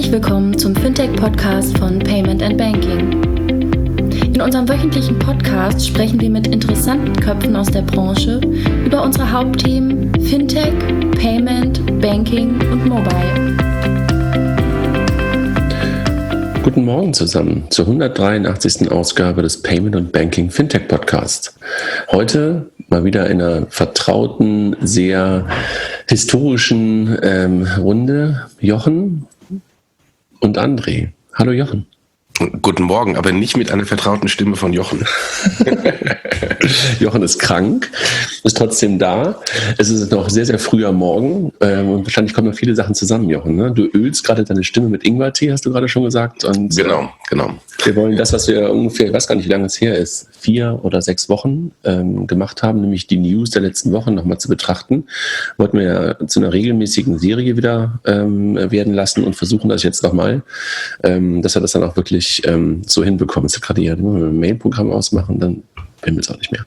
Herzlich willkommen zum Fintech-Podcast von Payment & Banking. In unserem wöchentlichen Podcast sprechen wir mit interessanten Köpfen aus der Branche über unsere Hauptthemen Fintech, Payment, Banking und Mobile. Guten Morgen zusammen zur 183. Ausgabe des Payment & Banking Fintech Podcasts. Heute mal wieder in einer vertrauten, sehr historischen Runde. Jochen und André. Hallo Jochen. Guten Morgen, aber nicht mit einer vertrauten Stimme von Jochen. Jochen ist krank, ist trotzdem da. Es ist noch sehr, sehr früh am Morgen und wahrscheinlich kommen noch viele Sachen zusammen, Jochen. Ne? Du ölst gerade deine Stimme mit Ingwertee, hast du gerade schon gesagt. Und, genau. Wir wollen das, was wir ungefähr, ich weiß gar nicht, wie lange es her ist, 4 oder 6 Wochen gemacht haben, nämlich die News der letzten Wochen nochmal zu betrachten. Wollten wir ja zu einer regelmäßigen Serie wieder werden lassen und versuchen das jetzt nochmal, dass wir das dann auch wirklich so hinbekommen. Jetzt gerade hier ein Mail-Programm ausmachen, dann werden wir es auch nicht mehr.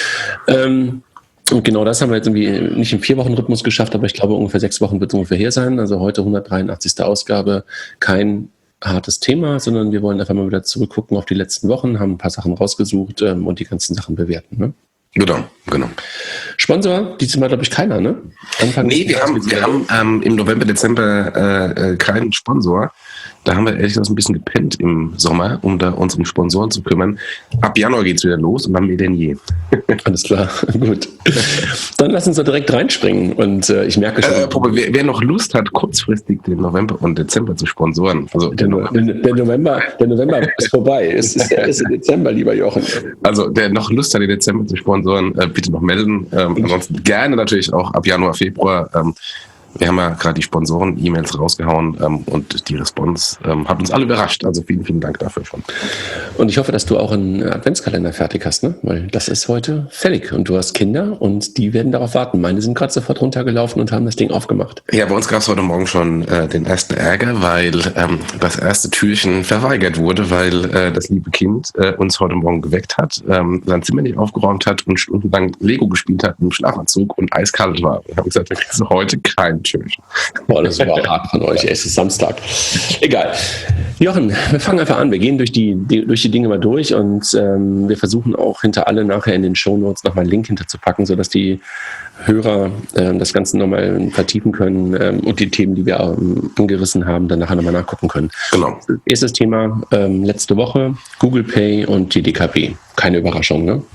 Und genau das haben wir jetzt irgendwie nicht im 4-Wochen-Rhythmus geschafft, aber ich glaube, ungefähr 6 Wochen wird es ungefähr her sein. Also heute 183. Ausgabe, kein hartes Thema, sondern wir wollen einfach mal wieder zurückgucken auf die letzten Wochen, haben ein paar Sachen rausgesucht und die ganzen Sachen bewerten. Ne? Genau. Sponsor, diesmal glaube ich keiner, ne? Wir haben im November, Dezember keinen Sponsor. Da haben wir ehrlich gesagt ein bisschen gepennt im Sommer, um da uns um Sponsoren zu kümmern. Ab Januar geht's wieder los und dann mehr denn je. Alles klar, gut. Dann lass uns da direkt reinspringen. Und ich merke schon... wer noch Lust hat, kurzfristig den November und Dezember zu sponsoren. Also der November ist vorbei. Es ist der 1. Dezember, lieber Jochen. Also der noch Lust hat, den Dezember zu sponsoren, bitte noch melden. Ansonsten gerne natürlich auch ab Januar, Februar. Wir haben ja gerade die Sponsoren-E-Mails rausgehauen und die Response hat uns alle überrascht. Also vielen, vielen Dank dafür schon. Und ich hoffe, dass du auch einen Adventskalender fertig hast, ne? Weil das ist heute fällig und du hast Kinder und die werden darauf warten. Meine sind gerade sofort runtergelaufen und haben das Ding aufgemacht. Ja, bei uns gab es heute Morgen schon den ersten Ärger, weil das erste Türchen verweigert wurde, weil das liebe Kind uns heute Morgen geweckt hat, sein Zimmer nicht aufgeräumt hat und stundenlang Lego gespielt hat im Schlafanzug und eiskalt war. Wir haben gesagt, wir kriegen heute kein Türchen. Boah, das war hart von euch. Es ist Samstag. Egal. Jochen, wir fangen einfach an. Wir gehen durch die Dinge mal durch und wir versuchen auch hinter alle nachher in den Shownotes nochmal einen Link hinterzupacken, sodass die Hörer das Ganze nochmal vertiefen können und die Themen, die wir angerissen haben, dann nachher nochmal nachgucken können. Genau. Erstes Thema letzte Woche, Google Pay und die DKB. Keine Überraschung, ne?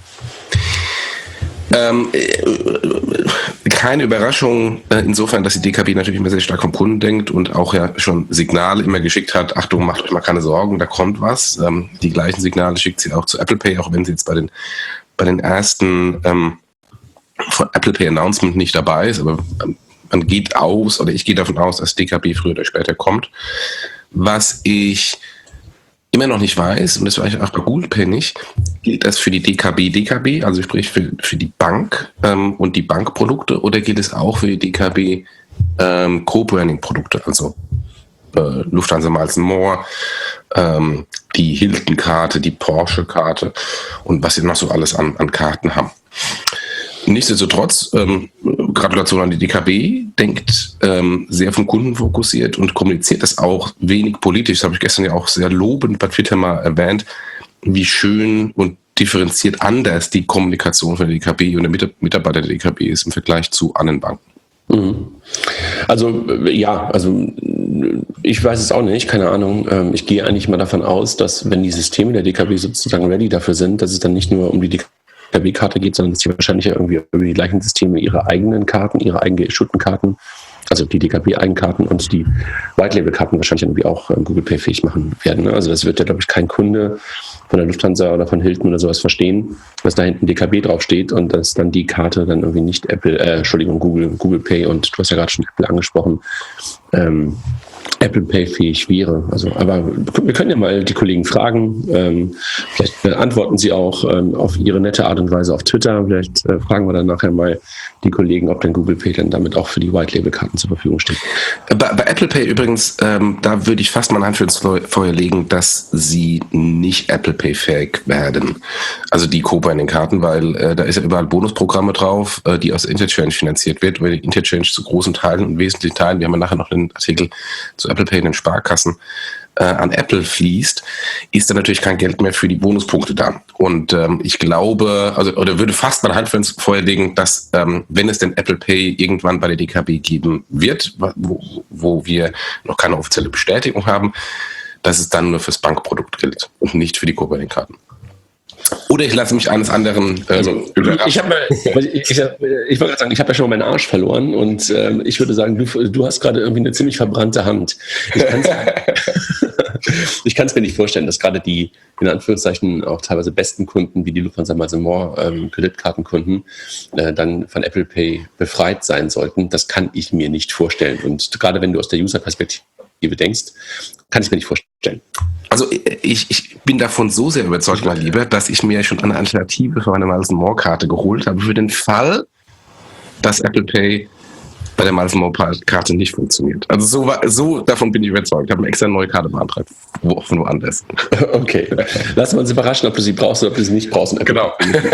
Keine Überraschung, insofern, dass die DKB natürlich immer sehr stark vom Kunden denkt und auch ja schon Signale immer geschickt hat, Achtung, macht euch mal keine Sorgen, da kommt was. Die gleichen Signale schickt sie auch zu Apple Pay, auch wenn sie jetzt bei den ersten von Apple Pay Announcement nicht dabei ist, aber man geht aus, oder ich gehe davon aus, dass DKB früher oder später kommt. Was ich immer noch nicht weiß, und das war ich auch bei Google Pay nicht, gilt das für die DKB, also sprich für die Bank und die Bankprodukte, oder gilt es auch für die DKB Co-Branding-Produkte, also Lufthansa Miles & More, die Hilton-Karte, die Porsche-Karte und was sie noch so alles an Karten haben. Nichtsdestotrotz, Gratulation an die DKB, denkt sehr vom Kunden fokussiert und kommuniziert das auch wenig politisch. Das habe ich gestern ja auch sehr lobend bei Twitter mal erwähnt, wie schön und differenziert anders die Kommunikation von der DKB und der Mitarbeiter der DKB ist im Vergleich zu anderen Banken. Also ich weiß es auch nicht, keine Ahnung. Ich gehe eigentlich mal davon aus, dass wenn die Systeme der DKB sozusagen ready dafür sind, dass es dann nicht nur um die DKB-Karte geht, sondern dass sie wahrscheinlich irgendwie über die gleichen Systeme ihre eigenen Karten, ihre eigenen geissueden Karten, also die DKB-Eigenkarten und die White-Label-Karten wahrscheinlich irgendwie auch Google Pay-fähig machen werden. Ne? Also das wird ja, glaube ich, kein Kunde von der Lufthansa oder von Hilton oder sowas verstehen, dass da hinten DKB draufsteht und dass dann die Karte dann irgendwie nicht Google Pay und du hast ja gerade schon Apple angesprochen, Apple Pay fähig wäre. Also, aber wir können ja mal die Kollegen fragen. Vielleicht antworten sie auch auf ihre nette Art und Weise auf Twitter. Vielleicht fragen wir dann nachher mal die Kollegen, ob denn Google Pay dann damit auch für die White-Label-Karten zur Verfügung steht. Bei Apple Pay übrigens, da würde ich fast meine Hand für ins Feuer legen, dass sie nicht Apple Pay fähig werden. Also die Co-Branding-Karten, weil da ist ja überall Bonusprogramme drauf, die aus Interchange finanziert wird, weil Interchange zu großen Teilen und wesentlichen Teilen, wir haben ja nachher noch einen Artikel zu zu Apple Pay in den Sparkassen an Apple fließt, ist dann natürlich kein Geld mehr für die Bonuspunkte da. Und ich glaube, oder würde fast mal Hand für ins Feuer legen, dass wenn es den Apple Pay irgendwann bei der DKB geben wird, wo wir noch keine offizielle Bestätigung haben, dass es dann nur fürs Bankprodukt gilt und nicht für die Co-Branding-Karten. Oder ich lasse mich eines anderen überraschen. Ich wollte gerade sagen, ich habe ja schon mal meinen Arsch verloren und ich würde sagen, du hast gerade irgendwie eine ziemlich verbrannte Hand. Ich kann es mir nicht vorstellen, dass gerade die, in Anführungszeichen, auch teilweise besten Kunden, wie die Lufthansa More Kreditkartenkunden, dann von Apple Pay befreit sein sollten. Das kann ich mir nicht vorstellen. Und gerade wenn du aus der User-Perspektive denkst, kann ich mir nicht vorstellen. Also ich bin davon so sehr überzeugt, mein Lieber, dass ich mir schon eine Alternative für meine Miles & More Karte geholt habe, für den Fall, dass Apple Pay bei der Miles & More Karte nicht funktioniert. Also so davon bin ich überzeugt. Ich habe eine extra neue Karte beantragt. Woanders. Okay. Lassen wir uns überraschen, ob du sie brauchst oder ob du sie nicht brauchst. Genau.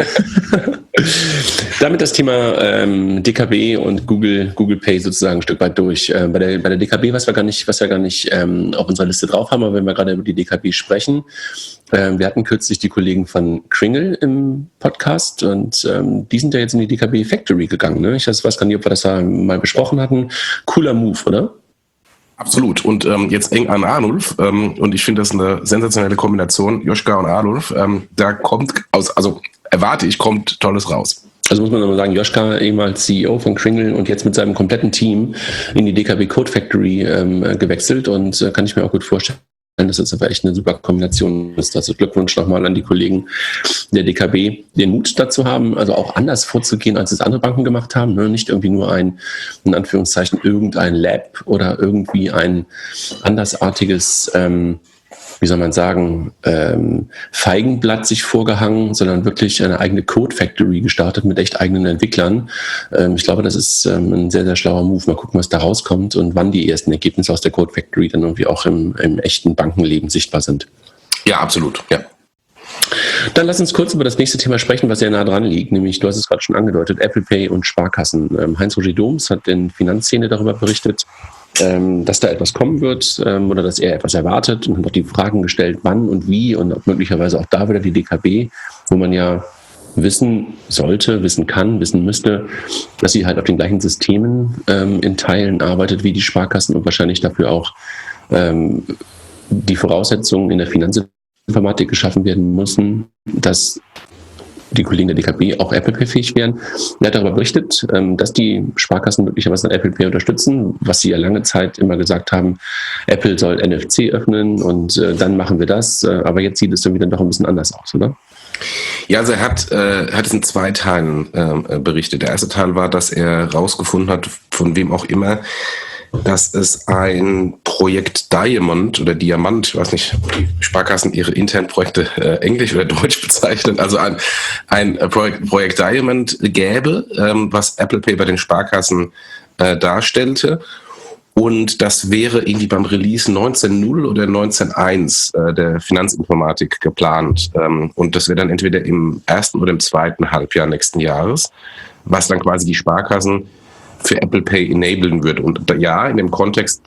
Damit das Thema DKB und Google Pay sozusagen ein Stück weit durch. Bei der DKB, was wir gar nicht auf unserer Liste drauf haben, aber wenn wir gerade über die DKB sprechen, wir hatten kürzlich die Kollegen von Kringle im Podcast und die sind ja jetzt in die DKB Factory gegangen. Ne? Ich weiß gar nicht, ob wir das da mal besprochen hatten. Cooler Move, oder? Absolut. Und jetzt eng an Arnulf. Und ich finde das eine sensationelle Kombination. Joschka und Arnulf. Da kommt kommt Tolles raus. Also muss man nochmal sagen, Joschka, ehemals CEO von Kringle und jetzt mit seinem kompletten Team in die DKB Code Factory gewechselt und kann ich mir auch gut vorstellen, dass das aber echt eine super Kombination ist. Also Glückwunsch nochmal an die Kollegen der DKB, den Mut dazu haben, also auch anders vorzugehen, als es andere Banken gemacht haben. Ne? Nicht irgendwie nur in Anführungszeichen, irgendein Lab oder irgendwie ein andersartiges, wie soll man sagen, Feigenblatt sich vorgehangen, sondern wirklich eine eigene Code Factory gestartet mit echt eigenen Entwicklern. Ich glaube, das ist ein sehr, sehr schlauer Move. Mal gucken, was da rauskommt und wann die ersten Ergebnisse aus der Code Factory dann irgendwie auch im echten Bankenleben sichtbar sind. Ja, absolut. Ja. Dann lass uns kurz über das nächste Thema sprechen, was sehr nah dran liegt, nämlich, du hast es gerade schon angedeutet, Apple Pay und Sparkassen. Heinz-Roger Doms hat in Finanzszene darüber berichtet, dass da etwas kommen wird oder dass er etwas erwartet und hat auch die Fragen gestellt, wann und wie und ob möglicherweise auch da wieder die DKB, wo man ja wissen sollte, wissen kann, wissen müsste, dass sie halt auf den gleichen Systemen in Teilen arbeitet wie die Sparkassen und wahrscheinlich dafür auch die Voraussetzungen in der Finanzinformatik geschaffen werden müssen, dass die Kollegen der DKB auch Apple Pay fähig wären. Er hat darüber berichtet, dass die Sparkassen möglicherweise Apple Pay unterstützen, was sie ja lange Zeit immer gesagt haben, Apple soll NFC öffnen und dann machen wir das. Aber jetzt sieht es irgendwie dann doch ein bisschen anders aus, oder? Ja, also er hat es in 2 Teilen berichtet. Der erste Teil war, dass er rausgefunden hat, von wem auch immer, dass es ein Projekt Diamond oder Diamant, ich weiß nicht, ob die Sparkassen ihre internen Projekte Englisch oder Deutsch bezeichnen, also ein Projekt Diamond gäbe, was Apple Pay bei den Sparkassen darstellte. Und das wäre irgendwie beim Release 19.0 oder 19.1 der Finanzinformatik geplant. Und das wäre dann entweder im 1. oder im 2. Halbjahr nächsten Jahres, was dann quasi die Sparkassen für Apple Pay enablen wird. Und ja, in dem Kontext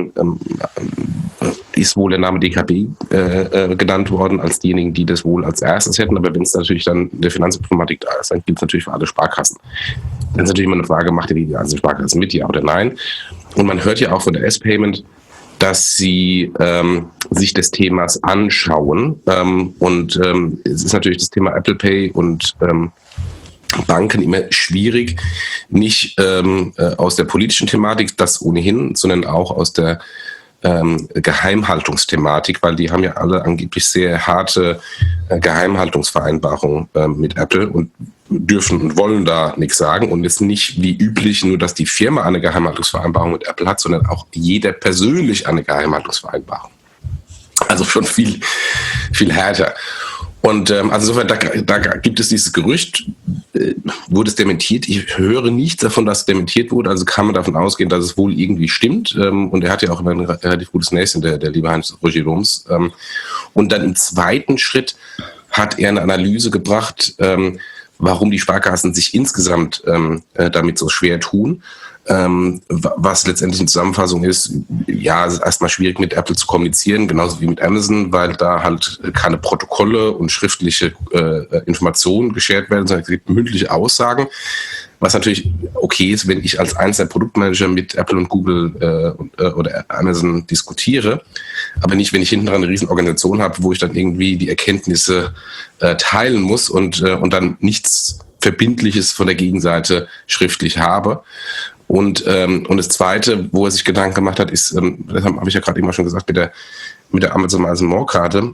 ist wohl der Name DKB genannt worden als diejenigen, die das wohl als erstes hätten. Aber wenn es natürlich dann in der Finanzinformatik da ist, dann gilt es natürlich für alle Sparkassen. Dann ist natürlich immer eine Frage, macht die ganzen Sparkassen mit, ja oder nein? Und man hört ja auch von der S-Payment, dass sie sich des Themas anschauen. Es ist natürlich das Thema Apple Pay und Banken immer schwierig, nicht aus der politischen Thematik, das ohnehin, sondern auch aus der Geheimhaltungsthematik, weil die haben ja alle angeblich sehr harte Geheimhaltungsvereinbarungen mit Apple und dürfen und wollen da nichts sagen. Und es ist nicht wie üblich nur, dass die Firma eine Geheimhaltungsvereinbarung mit Apple hat, sondern auch jeder persönlich eine Geheimhaltungsvereinbarung. Also schon viel, viel härter. Und also insofern, da gibt es dieses Gerücht, wurde es dementiert. Ich höre nichts davon, dass es dementiert wurde, also kann man davon ausgehen, dass es wohl irgendwie stimmt. Und er hat ja auch immer ein relativ gutes Näschen, der liebe Heinz-Roger Doms. Und dann im zweiten Schritt hat er eine Analyse gebracht, warum die Sparkassen sich insgesamt damit so schwer tun. Was letztendlich eine Zusammenfassung ist, ja, es ist erstmal schwierig mit Apple zu kommunizieren, genauso wie mit Amazon, weil da halt keine Protokolle und schriftliche Informationen geshared werden, sondern es gibt mündliche Aussagen, was natürlich okay ist, wenn ich als einzelner Produktmanager mit Apple und Google oder Amazon diskutiere, aber nicht, wenn ich hinten dran eine riesen Organisation habe, wo ich dann irgendwie die Erkenntnisse teilen muss und dann nichts Verbindliches von der Gegenseite schriftlich habe. Und das Zweite, wo er sich Gedanken gemacht hat, ist, das habe ich ja gerade eben schon gesagt, mit der Amazon More-Karte,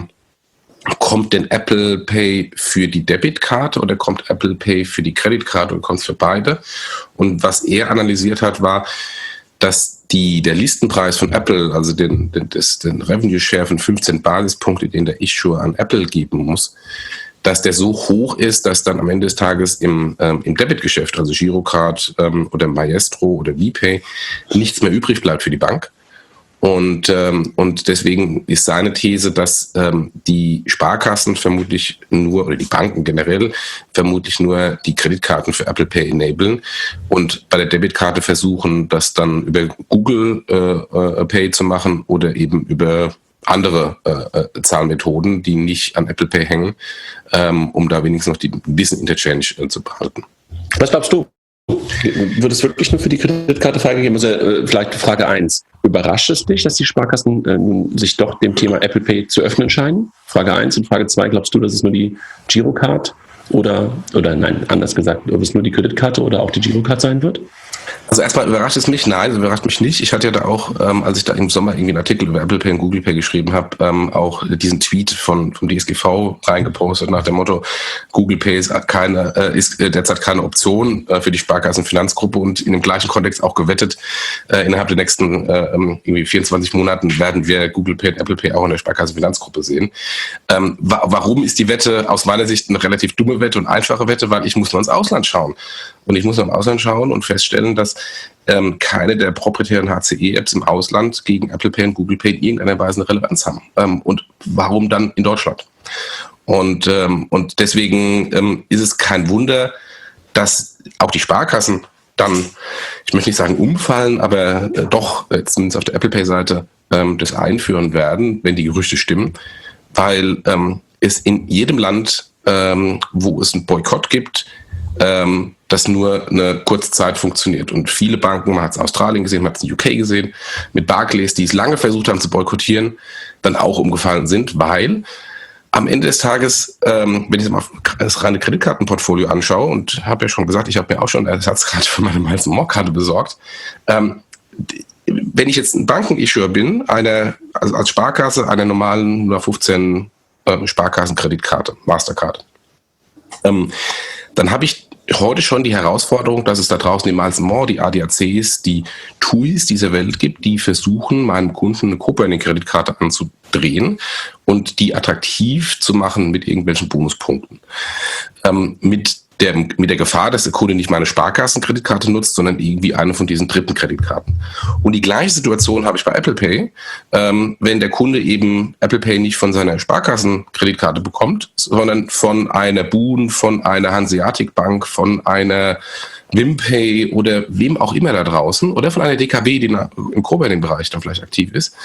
kommt denn Apple Pay für die Debitkarte oder kommt Apple Pay für die Kreditkarte oder kommt es für beide? Und was er analysiert hat, war, dass der Listenpreis von Apple, also den Revenue Share von 15 Basispunkte, den der Issuer an Apple geben muss, dass der so hoch ist, dass dann am Ende des Tages im Debitgeschäft, also Girocard oder Maestro oder VPay, nichts mehr übrig bleibt für die Bank. Und deswegen ist seine These, dass die Sparkassen vermutlich nur, oder die Banken generell, vermutlich nur die Kreditkarten für Apple Pay enablen und bei der Debitkarte versuchen, das dann über Google Pay zu machen oder eben über andere Zahlmethoden, die nicht an Apple Pay hängen, um da wenigstens noch ein bisschen Interchange zu behalten. Was glaubst du? Wird es wirklich nur für die Kreditkarte freigegeben? Also vielleicht Frage 1. Überrascht es dich, dass die Sparkassen sich doch dem Thema Apple Pay zu öffnen scheinen? Frage 1 und Frage 2, glaubst du, dass es nur die Girocard oder nein, anders gesagt, ob es nur die Kreditkarte oder auch die Girocard sein wird? Also erstmal überrascht es mich, nein, es überrascht mich nicht. Ich hatte ja da auch, als ich da im Sommer irgendwie einen Artikel über Apple Pay und Google Pay geschrieben habe, auch diesen Tweet vom DSGV reingepostet nach dem Motto, Google Pay ist derzeit keine Option für die Sparkassenfinanzgruppe und in dem gleichen Kontext auch gewettet, innerhalb der nächsten irgendwie 24 Monaten werden wir Google Pay und Apple Pay auch in der Sparkassenfinanzgruppe sehen. Warum ist die Wette aus meiner Sicht eine relativ dumme Wette und einfache Wette? Weil ich muss nur ins Ausland schauen. Und ich muss noch im Ausland schauen und feststellen, dass keine der proprietären HCE-Apps im Ausland gegen Apple Pay und Google Pay in irgendeiner Weise eine Relevanz haben. Und warum dann in Deutschland? Und deswegen ist es kein Wunder, dass auch die Sparkassen dann, ich möchte nicht sagen umfallen, aber doch zumindest auf der Apple Pay-Seite das einführen werden, wenn die Gerüchte stimmen, weil es in jedem Land, wo es einen Boykott gibt, das nur eine kurze Zeit funktioniert. Und viele Banken, man hat es in Australien gesehen, man hat es in UK gesehen, mit Barclays, die es lange versucht haben zu boykottieren, dann auch umgefallen sind, weil am Ende des Tages, wenn ich mal das reine Kreditkartenportfolio anschaue, und habe ja schon gesagt, ich habe mir auch schon eine Ersatzkarte für meine More-Karte besorgt, wenn ich jetzt ein Bankenissuer bin, also als Sparkasse einer normalen 115 Sparkassenkreditkarte, Mastercard, dann habe ich heute schon die Herausforderung, dass es da draußen die Miles & More, die ADACs, die TUIs dieser Welt gibt, die versuchen, meinem Kunden eine Co-Branding-Kreditkarte anzudrehen und die attraktiv zu machen mit irgendwelchen Bonuspunkten. Mit der Gefahr, dass der Kunde nicht meine Sparkassenkreditkarte nutzt, sondern irgendwie eine von diesen dritten Kreditkarten. Und die gleiche Situation habe ich bei Apple Pay, wenn der Kunde eben Apple Pay nicht von seiner Sparkassenkreditkarte bekommt, sondern von einer Boon, von einer Hanseatic Bank, von einer Wimpay oder wem auch immer da draußen oder von einer DKB, die im Co-Branding-Bereich dann vielleicht aktiv ist,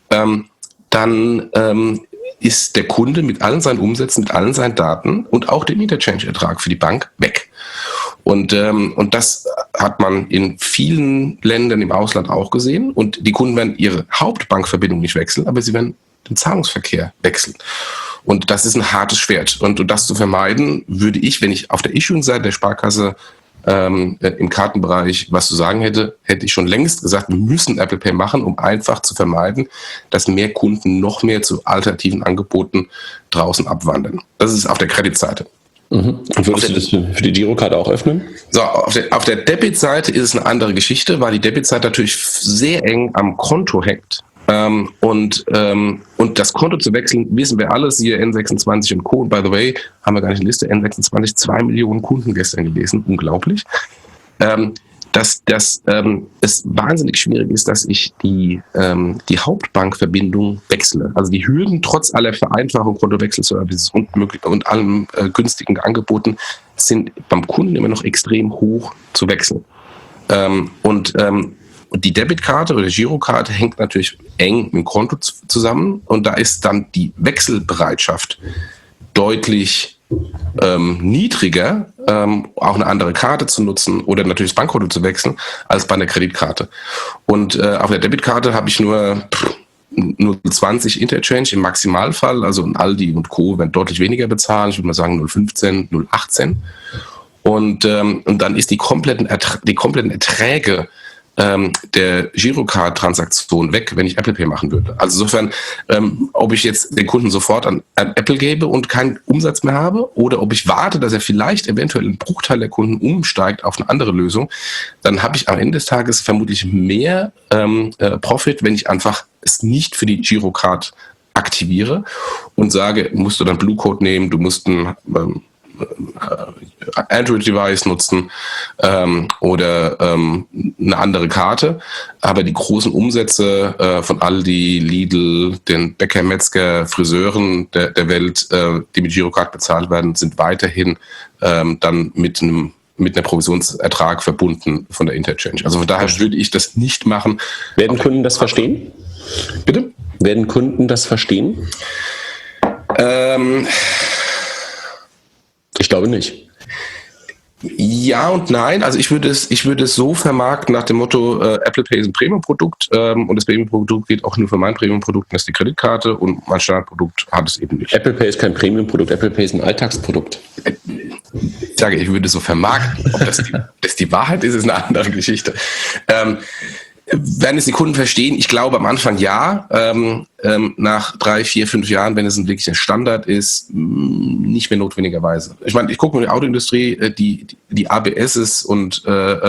dann ist der Kunde mit allen seinen Umsätzen, mit allen seinen Daten und auch dem Interchange-Ertrag für die Bank weg. Und das hat man in vielen Ländern im Ausland auch gesehen. Und die Kunden werden ihre Hauptbankverbindung nicht wechseln, aber sie werden den Zahlungsverkehr wechseln. Und das ist ein hartes Schwert. Und das zu vermeiden, würde ich, wenn ich auf der Issuing-Seite der Sparkasse im Kartenbereich was zu sagen hätte ich schon längst gesagt, wir müssen Apple Pay machen, um einfach zu vermeiden, dass mehr Kunden noch mehr zu alternativen Angeboten draußen abwandern. Das ist auf der Kreditseite. Mhm. Und würdest du das für die Girocard auch öffnen? So, auf der Debitseite ist es eine andere Geschichte, weil die Debitseite natürlich sehr eng am Konto hängt. Und das Konto zu wechseln, wissen wir alles, siehe N26 und Co. Und by the way, haben wir gar nicht eine Liste, N26, 2 Millionen Kunden gestern gelesen, unglaublich. Dass es wahnsinnig schwierig ist, dass ich die Hauptbankverbindung wechsle. Also die Hürden trotz aller Vereinfachung, Kontowechselservices und allen günstigen Angeboten sind beim Kunden immer noch extrem hoch zu wechseln. Und die Debitkarte oder Girokarte hängt natürlich eng mit dem Konto zusammen und da ist dann die Wechselbereitschaft deutlich niedriger, auch eine andere Karte zu nutzen oder natürlich das Bankkonto zu wechseln, als bei einer Kreditkarte. Und auf der Debitkarte habe ich nur 0,20 Interchange im Maximalfall, also Aldi und Co. werden deutlich weniger bezahlen, ich würde mal sagen 0,15, 0,18. Und dann ist die kompletten Erträge der Girocard-Transaktion weg, wenn ich Apple Pay machen würde. Also insofern, ob ich jetzt den Kunden sofort an Apple gebe und keinen Umsatz mehr habe oder ob ich warte, dass er vielleicht eventuell ein Bruchteil der Kunden umsteigt auf eine andere Lösung, dann habe ich am Ende des Tages vermutlich mehr Profit, wenn ich einfach es nicht für die Girocard aktiviere und sage, musst du dann Blue Code nehmen, du musst ein Android-Device nutzen oder eine andere Karte. Aber die großen Umsätze von Aldi, Lidl, den Bäcker, Metzger, Friseuren der Welt, die mit Girocard bezahlt werden, sind weiterhin dann mit einer Provisionsertrag verbunden von der Interchange. Also von daher würde ich das nicht machen. Werden Kunden das verstehen? Bitte? Werden Kunden das verstehen? Ich glaube nicht. Ja und nein. Also ich würde es so vermarkten nach dem Motto, Apple Pay ist ein Premium-Produkt und das Premium-Produkt geht auch nur für mein Premium-Produkt, das ist die Kreditkarte und mein Standardprodukt hat es eben nicht. Apple Pay ist kein Premium-Produkt, Apple Pay ist ein Alltagsprodukt. Ich sage, ich würde es so vermarkten. Ob das die Wahrheit ist, ist eine andere Geschichte. Werden es die Kunden verstehen? Ich glaube am Anfang ja. Nach 3, 4, 5 Jahren, wenn es ein wirklicher Standard ist, nicht mehr notwendigerweise. Ich meine, ich gucke mir die Autoindustrie, die ABSs und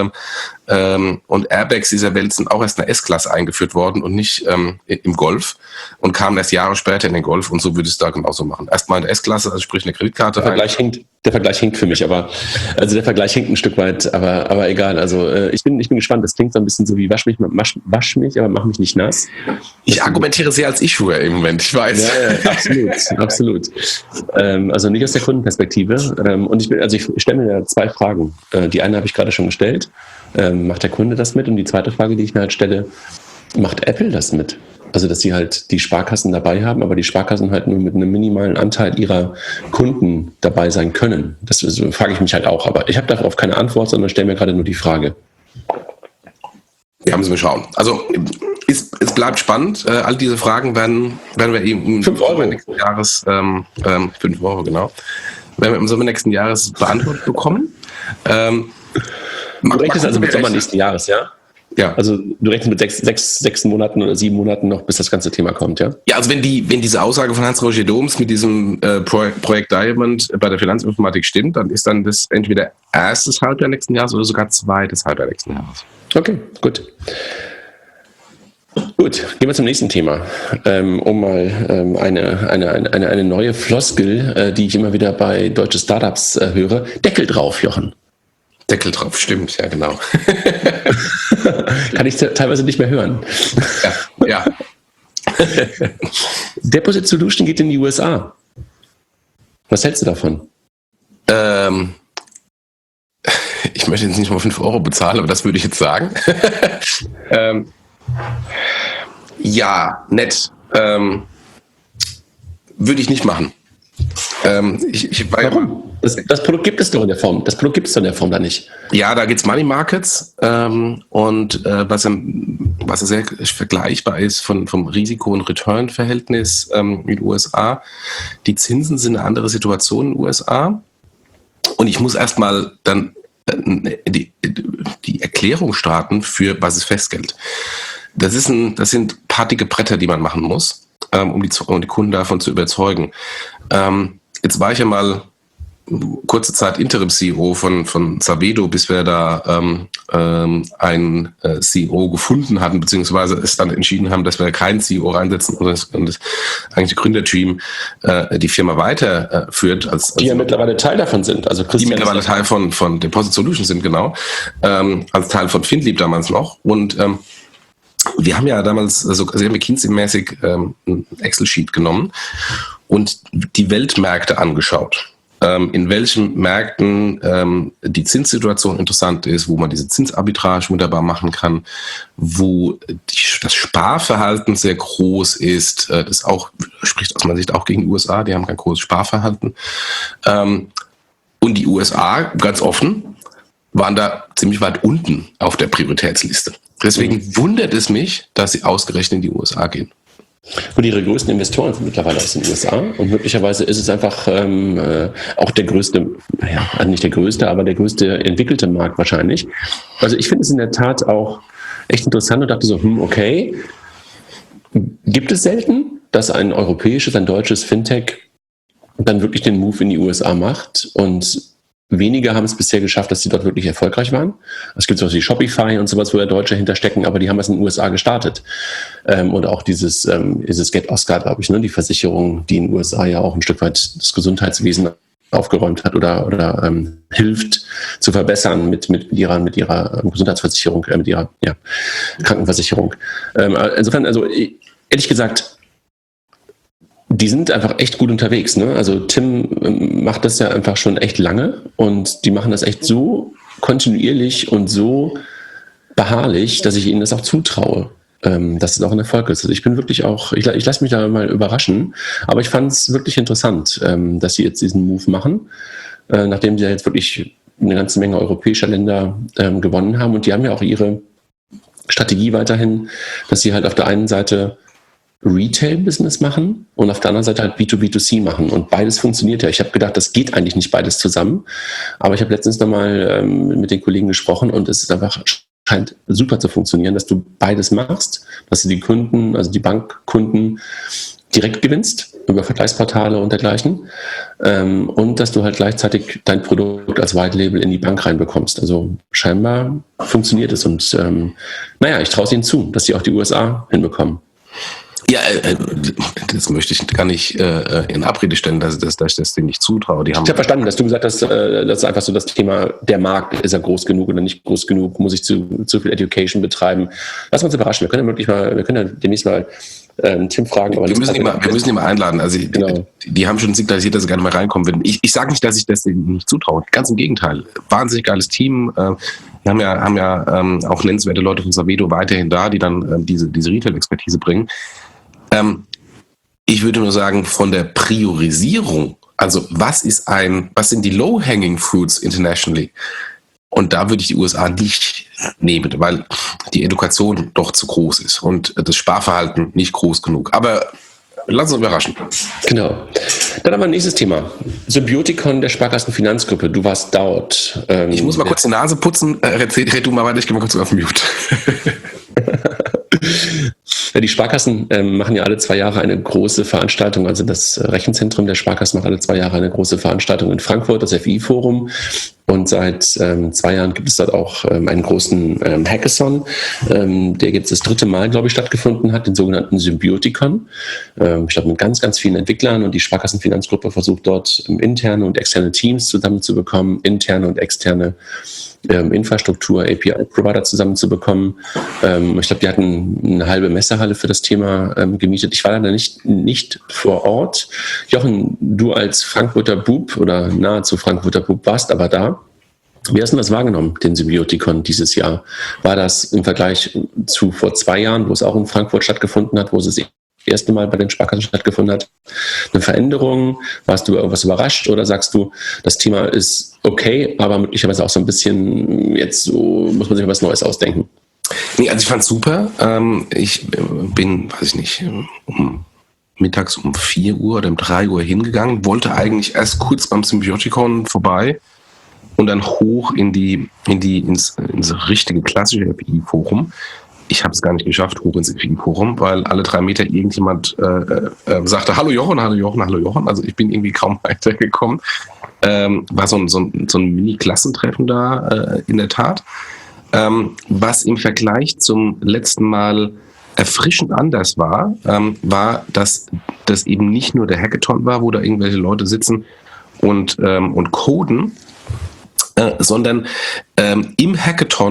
Airbags dieser Welt sind auch erst in der S-Klasse eingeführt worden und nicht im Golf und kamen erst Jahre später in den Golf und so würde ich es da genauso machen. Erstmal in der S-Klasse, also sprich eine Kreditkarte. Der Vergleich hinkt für mich, aber also der Vergleich hinkt ein Stück weit, aber egal. Also ich bin gespannt. Das klingt so ein bisschen so wie wasch mich, aber mach mich nicht nass. Ich argumentiere sehr als Issue im Moment, ich weiß. Ja, absolut. Also nicht aus der Kundenperspektive. Und ich stelle mir da 2 Fragen. Die eine habe ich gerade schon gestellt. Macht der Kunde das mit? Und die zweite Frage, die ich mir halt stelle, macht Apple das mit? Also, dass sie halt die Sparkassen dabei haben, aber die Sparkassen halt nur mit einem minimalen Anteil ihrer Kunden dabei sein können. Das frage ich mich halt auch. Aber ich habe darauf keine Antwort, sondern stelle mir gerade nur die Frage. Ja, müssen wir schauen. Also, es bleibt spannend. All diese Fragen werden wir eben 5 Euro nächsten Jahres, 5 Euro, genau, werden wir im Sommer nächsten Jahres beantwortet bekommen. Du rechnest also mit Sommer nächsten Jahres, ja? Ja. Also du rechnest mit 6 Monaten oder 7 Monaten noch, bis das ganze Thema kommt, ja? Ja, also wenn diese Aussage von Hans-Roger Doms mit diesem Projekt Diamond bei der Finanzinformatik stimmt, dann ist dann das entweder erstes Halbjahr nächsten Jahres oder sogar zweites Halbjahr nächsten Jahres. Okay, gut. Gut, gehen wir zum nächsten Thema. Um mal eine neue Floskel, die ich immer wieder bei deutschen Startups höre. Deckel drauf, Jochen. Deckel drauf, stimmt, ja genau. Kann ich teilweise nicht mehr hören. Ja. Deposit Solution geht in die USA. Was hältst du davon? Ich möchte jetzt nicht mal 5 Euro bezahlen, aber das würde ich jetzt sagen. Ja, nett. Würde ich nicht machen. Warum? Das Produkt gibt es doch in der Form. Das Produkt gibt es doch in der Form da nicht. Ja, da gibt es Money Markets und was sehr vergleichbar ist vom Risiko- und Return-Verhältnis in den USA. Die Zinsen sind eine andere Situation in den USA. Und ich muss erstmal dann die Erklärung starten für was ist Festgeld. Das sind dicke Bretter, die man machen muss, um die Kunden davon zu überzeugen. Jetzt war ich ja mal kurze Zeit Interim-CEO von Savedo, bis wir da einen CEO gefunden hatten, beziehungsweise es dann entschieden haben, dass wir keinen CEO reinsetzen und das eigentlich Gründerteam die Firma weiterführt. Die ja mittlerweile Teil davon sind. Also die mittlerweile Teil von Deposit Solutions sind, genau. Als Teil von Finlieb damals noch. Und wir haben ja damals so sehr McKinsey-mäßig ein Excel-Sheet genommen und die Weltmärkte angeschaut. in welchen Märkten die Zinssituation interessant ist, wo man diese Zinsarbitrage wunderbar machen kann, wo das Sparverhalten sehr groß ist. Das auch spricht aus meiner Sicht auch gegen die USA, die haben kein großes Sparverhalten. Und die USA, ganz offen, waren da ziemlich weit unten auf der Prioritätsliste. Deswegen wundert es mich, dass sie ausgerechnet in die USA gehen. Und ihre größten Investoren sind mittlerweile aus den USA und möglicherweise ist es einfach auch der größte, nicht der größte, aber der größte entwickelte Markt wahrscheinlich. Also ich finde es in der Tat auch echt interessant und dachte so, okay, gibt es selten, dass ein europäisches, ein deutsches Fintech dann wirklich den Move in die USA macht und wenige haben es bisher geschafft, dass sie dort wirklich erfolgreich waren. Es gibt sowas wie Shopify und sowas, wo ja Deutsche hinterstecken, aber die haben es in den USA gestartet. Und auch dieses Get Oscar, glaube ich, ne, die Versicherung, die in den USA ja auch ein Stück weit das Gesundheitswesen aufgeräumt hat oder hilft zu verbessern mit ihrer Gesundheitsversicherung, mit ihrer Krankenversicherung. Insofern, also ehrlich gesagt, die sind einfach echt gut unterwegs, ne? Also Tim macht das ja einfach schon echt lange und die machen das echt so kontinuierlich und so beharrlich, dass ich ihnen das auch zutraue, dass es auch ein Erfolg ist. Also ich bin wirklich auch, ich lasse mich da mal überraschen, aber ich fand es wirklich interessant, dass sie jetzt diesen Move machen, nachdem sie ja jetzt wirklich eine ganze Menge europäischer Länder gewonnen haben und die haben ja auch ihre Strategie weiterhin, dass sie halt auf der einen Seite Retail-Business machen und auf der anderen Seite halt B2B2C machen. Und beides funktioniert ja. Ich habe gedacht, das geht eigentlich nicht beides zusammen. Aber ich habe letztens nochmal mit den Kollegen gesprochen und es ist einfach, scheint super zu funktionieren, dass du beides machst, dass du die Kunden, also die Bankkunden direkt gewinnst über Vergleichsportale und dergleichen und dass du halt gleichzeitig dein Produkt als White Label in die Bank reinbekommst. Also scheinbar funktioniert es und ich traue es ihnen zu, dass sie auch die USA hinbekommen. Ja, das möchte ich gar nicht in Abrede stellen, dass ich das denen nicht zutraue. Ich habe verstanden, dass du gesagt hast, das ist einfach so das Thema, der Markt, ist er groß genug oder nicht groß genug, muss ich zu viel Education betreiben. Lass uns überraschen, wir können ja demnächst mal Tim fragen. Aber wir müssen ihn mal einladen. Also genau. Die haben schon signalisiert, dass sie gerne mal reinkommen würden. Ich sage nicht, dass ich das denen nicht zutraue. Ganz im Gegenteil. Wahnsinnig geiles Team. Wir haben ja auch nennenswerte Leute von Savedo weiterhin da, die dann diese Retail-Expertise bringen. Ich würde nur sagen, von der Priorisierung, also was sind die Low-Hanging Fruits internationally? Und da würde ich die USA nicht nehmen, weil die Education doch zu groß ist und das Sparverhalten nicht groß genug. Aber lass uns überraschen. Genau. Dann haben wir ein nächstes Thema. Symbioticon der Sparkassenfinanzgruppe. Du warst dort. Ich muss mal kurz die Nase putzen. Red du mal weiter, ich gehe mal kurz auf Mute. Die Sparkassen machen ja alle 2 Jahre eine große Veranstaltung, also das Rechenzentrum der Sparkassen macht alle 2 Jahre eine große Veranstaltung in Frankfurt, das FI-Forum. Und seit 2 Jahren gibt es dort auch einen großen Hackathon, der jetzt das 3. Mal, glaube ich, stattgefunden hat, den sogenannten Symbioticon. Ich glaube, mit ganz, ganz vielen Entwicklern und die Sparkassenfinanzgruppe versucht dort interne und externe Teams zusammenzubekommen, interne und externe Infrastruktur, API-Provider zusammenzubekommen. Ich glaube, die hatten eine halbe Messehalle für das Thema gemietet. Ich war leider nicht vor Ort. Jochen, du als Frankfurter Bub oder nahezu Frankfurter Bub warst aber da. Wie hast du das wahrgenommen, den Symbioticon dieses Jahr? War das im Vergleich zu vor 2 Jahren, wo es auch in Frankfurt stattgefunden hat, wo es das erste Mal bei den Sparkassen stattgefunden hat, eine Veränderung? Warst du irgendwas überrascht oder sagst du, das Thema ist okay, aber möglicherweise auch so ein bisschen, jetzt so muss man sich was Neues ausdenken? Nee, also ich fand's super. Ich bin, mittags um 4 Uhr oder um 3 Uhr hingegangen, wollte eigentlich erst kurz beim Symbioticon vorbei und dann hoch ins richtige klassische FI-Forum. Ich habe es gar nicht geschafft, hoch ins FI-Forum, weil alle 3 Meter irgendjemand sagte, hallo Jochen, hallo Jochen, hallo Jochen. Also ich bin irgendwie kaum weitergekommen. War so ein Mini-Klassentreffen da in der Tat. Was im Vergleich zum letzten Mal erfrischend anders war, dass das eben nicht nur der Hackathon war, wo da irgendwelche Leute sitzen und coden, sondern im Hackathon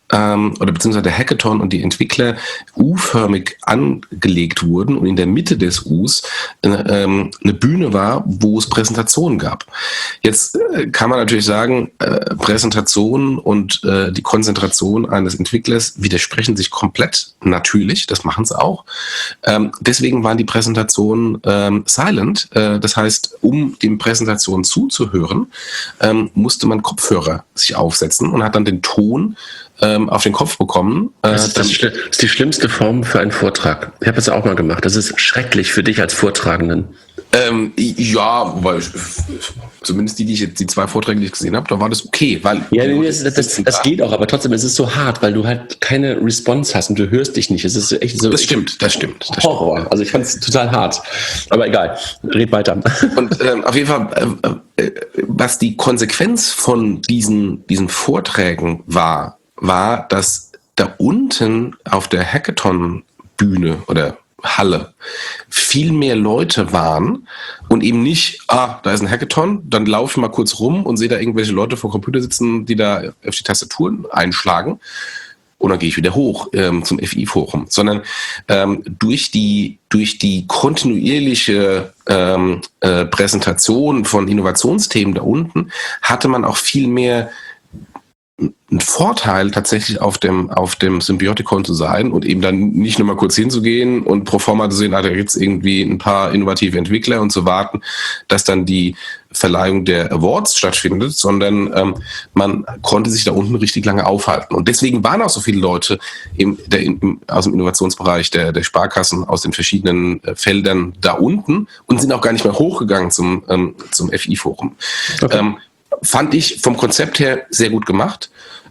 oder beziehungsweise der Hackathon und die Entwickler U-förmig angelegt wurden und in der Mitte des Us eine Bühne war, wo es Präsentationen gab. Jetzt kann man natürlich sagen, Präsentation und die Konzentration eines Entwicklers widersprechen sich komplett, natürlich, das machen sie auch. Deswegen waren die Präsentationen silent, das heißt, um den Präsentationen zuzuhören, musste man Kopfhörer sich aufsetzen und hat dann den Ton auf den Kopf bekommen. Das ist die schlimmste Form für einen Vortrag. Ich habe das auch mal gemacht. Das ist schrecklich für dich als Vortragenden. Ja, weil zumindest die 2 Vorträge, die ich gesehen habe, da war das okay. Weil das geht auch, aber trotzdem ist es so hart, weil du halt keine Response hast und du hörst dich nicht. Es ist echt so. Das stimmt. Horror. Also ich fand es total hart. Aber egal, red weiter. Und auf jeden Fall, was die Konsequenz von diesen Vorträgen war, dass da unten auf der Hackathon-Bühne oder Halle viel mehr Leute waren und eben nicht, da ist ein Hackathon, dann laufe ich mal kurz rum und sehe da irgendwelche Leute vor Computer sitzen, die da auf die Tastaturen einschlagen und dann gehe ich wieder hoch zum FI-Forum, sondern durch die kontinuierliche Präsentation von Innovationsthemen da unten hatte man auch viel mehr ein Vorteil, tatsächlich auf dem Symbioticon zu sein und eben dann nicht nur mal kurz hinzugehen und pro forma zu sehen, da gibt es irgendwie ein paar innovative Entwickler und zu warten, dass dann die Verleihung der Awards stattfindet, sondern man konnte sich da unten richtig lange aufhalten. Und deswegen waren auch so viele Leute aus dem Innovationsbereich der Sparkassen aus den verschiedenen Feldern da unten und sind auch gar nicht mehr hochgegangen zum FI-Forum. Okay. Fand ich vom Konzept her sehr gut gemacht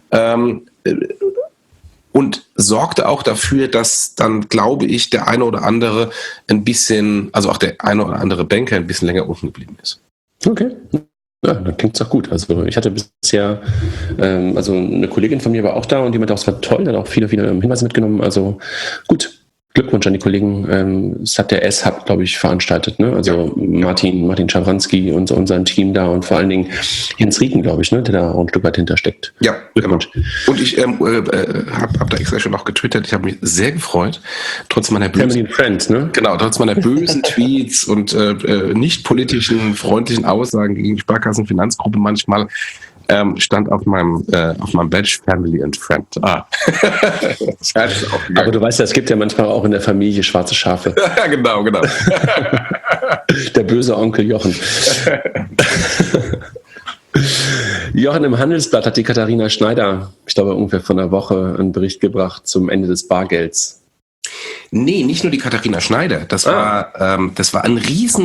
und sorgte auch dafür, dass dann, glaube ich, der eine oder andere ein bisschen, also auch der eine oder andere Banker ein bisschen länger unten geblieben ist. Okay. Ja, dann klingt es auch gut. Also ich hatte bisher, also eine Kollegin von mir war auch da und die meinte auch, es war toll, dann auch viele Hinweise mitgenommen. Also gut. Glückwunsch an die Kollegen. Das hat der S-Hub, glaube ich, veranstaltet. Ne? Also ja. Martin Schawranski und sein Team da und vor allen Dingen Jens Rieken, glaube ich, ne? Der da auch ein Stück weit hintersteckt. Ja, Glückwunsch. Genau. Und ich hab da extra schon noch getwittert. Ich habe mich sehr gefreut, trotz meiner bösen Friends, ne? Genau, trotz meiner bösen Tweets und nicht politischen, freundlichen Aussagen gegen die Sparkassenfinanzgruppe manchmal. Stand auf meinem Badge Family and Friend. Aber du weißt ja, es gibt ja manchmal auch in der Familie schwarze Schafe. Ja, genau. Der böse Onkel Jochen. Jochen, im Handelsblatt hat die Katharina Schneider, ich glaube ungefähr vor einer Woche, einen Bericht gebracht zum Ende des Bargelds. Nee, nicht nur die Katharina Schneider. Das war ein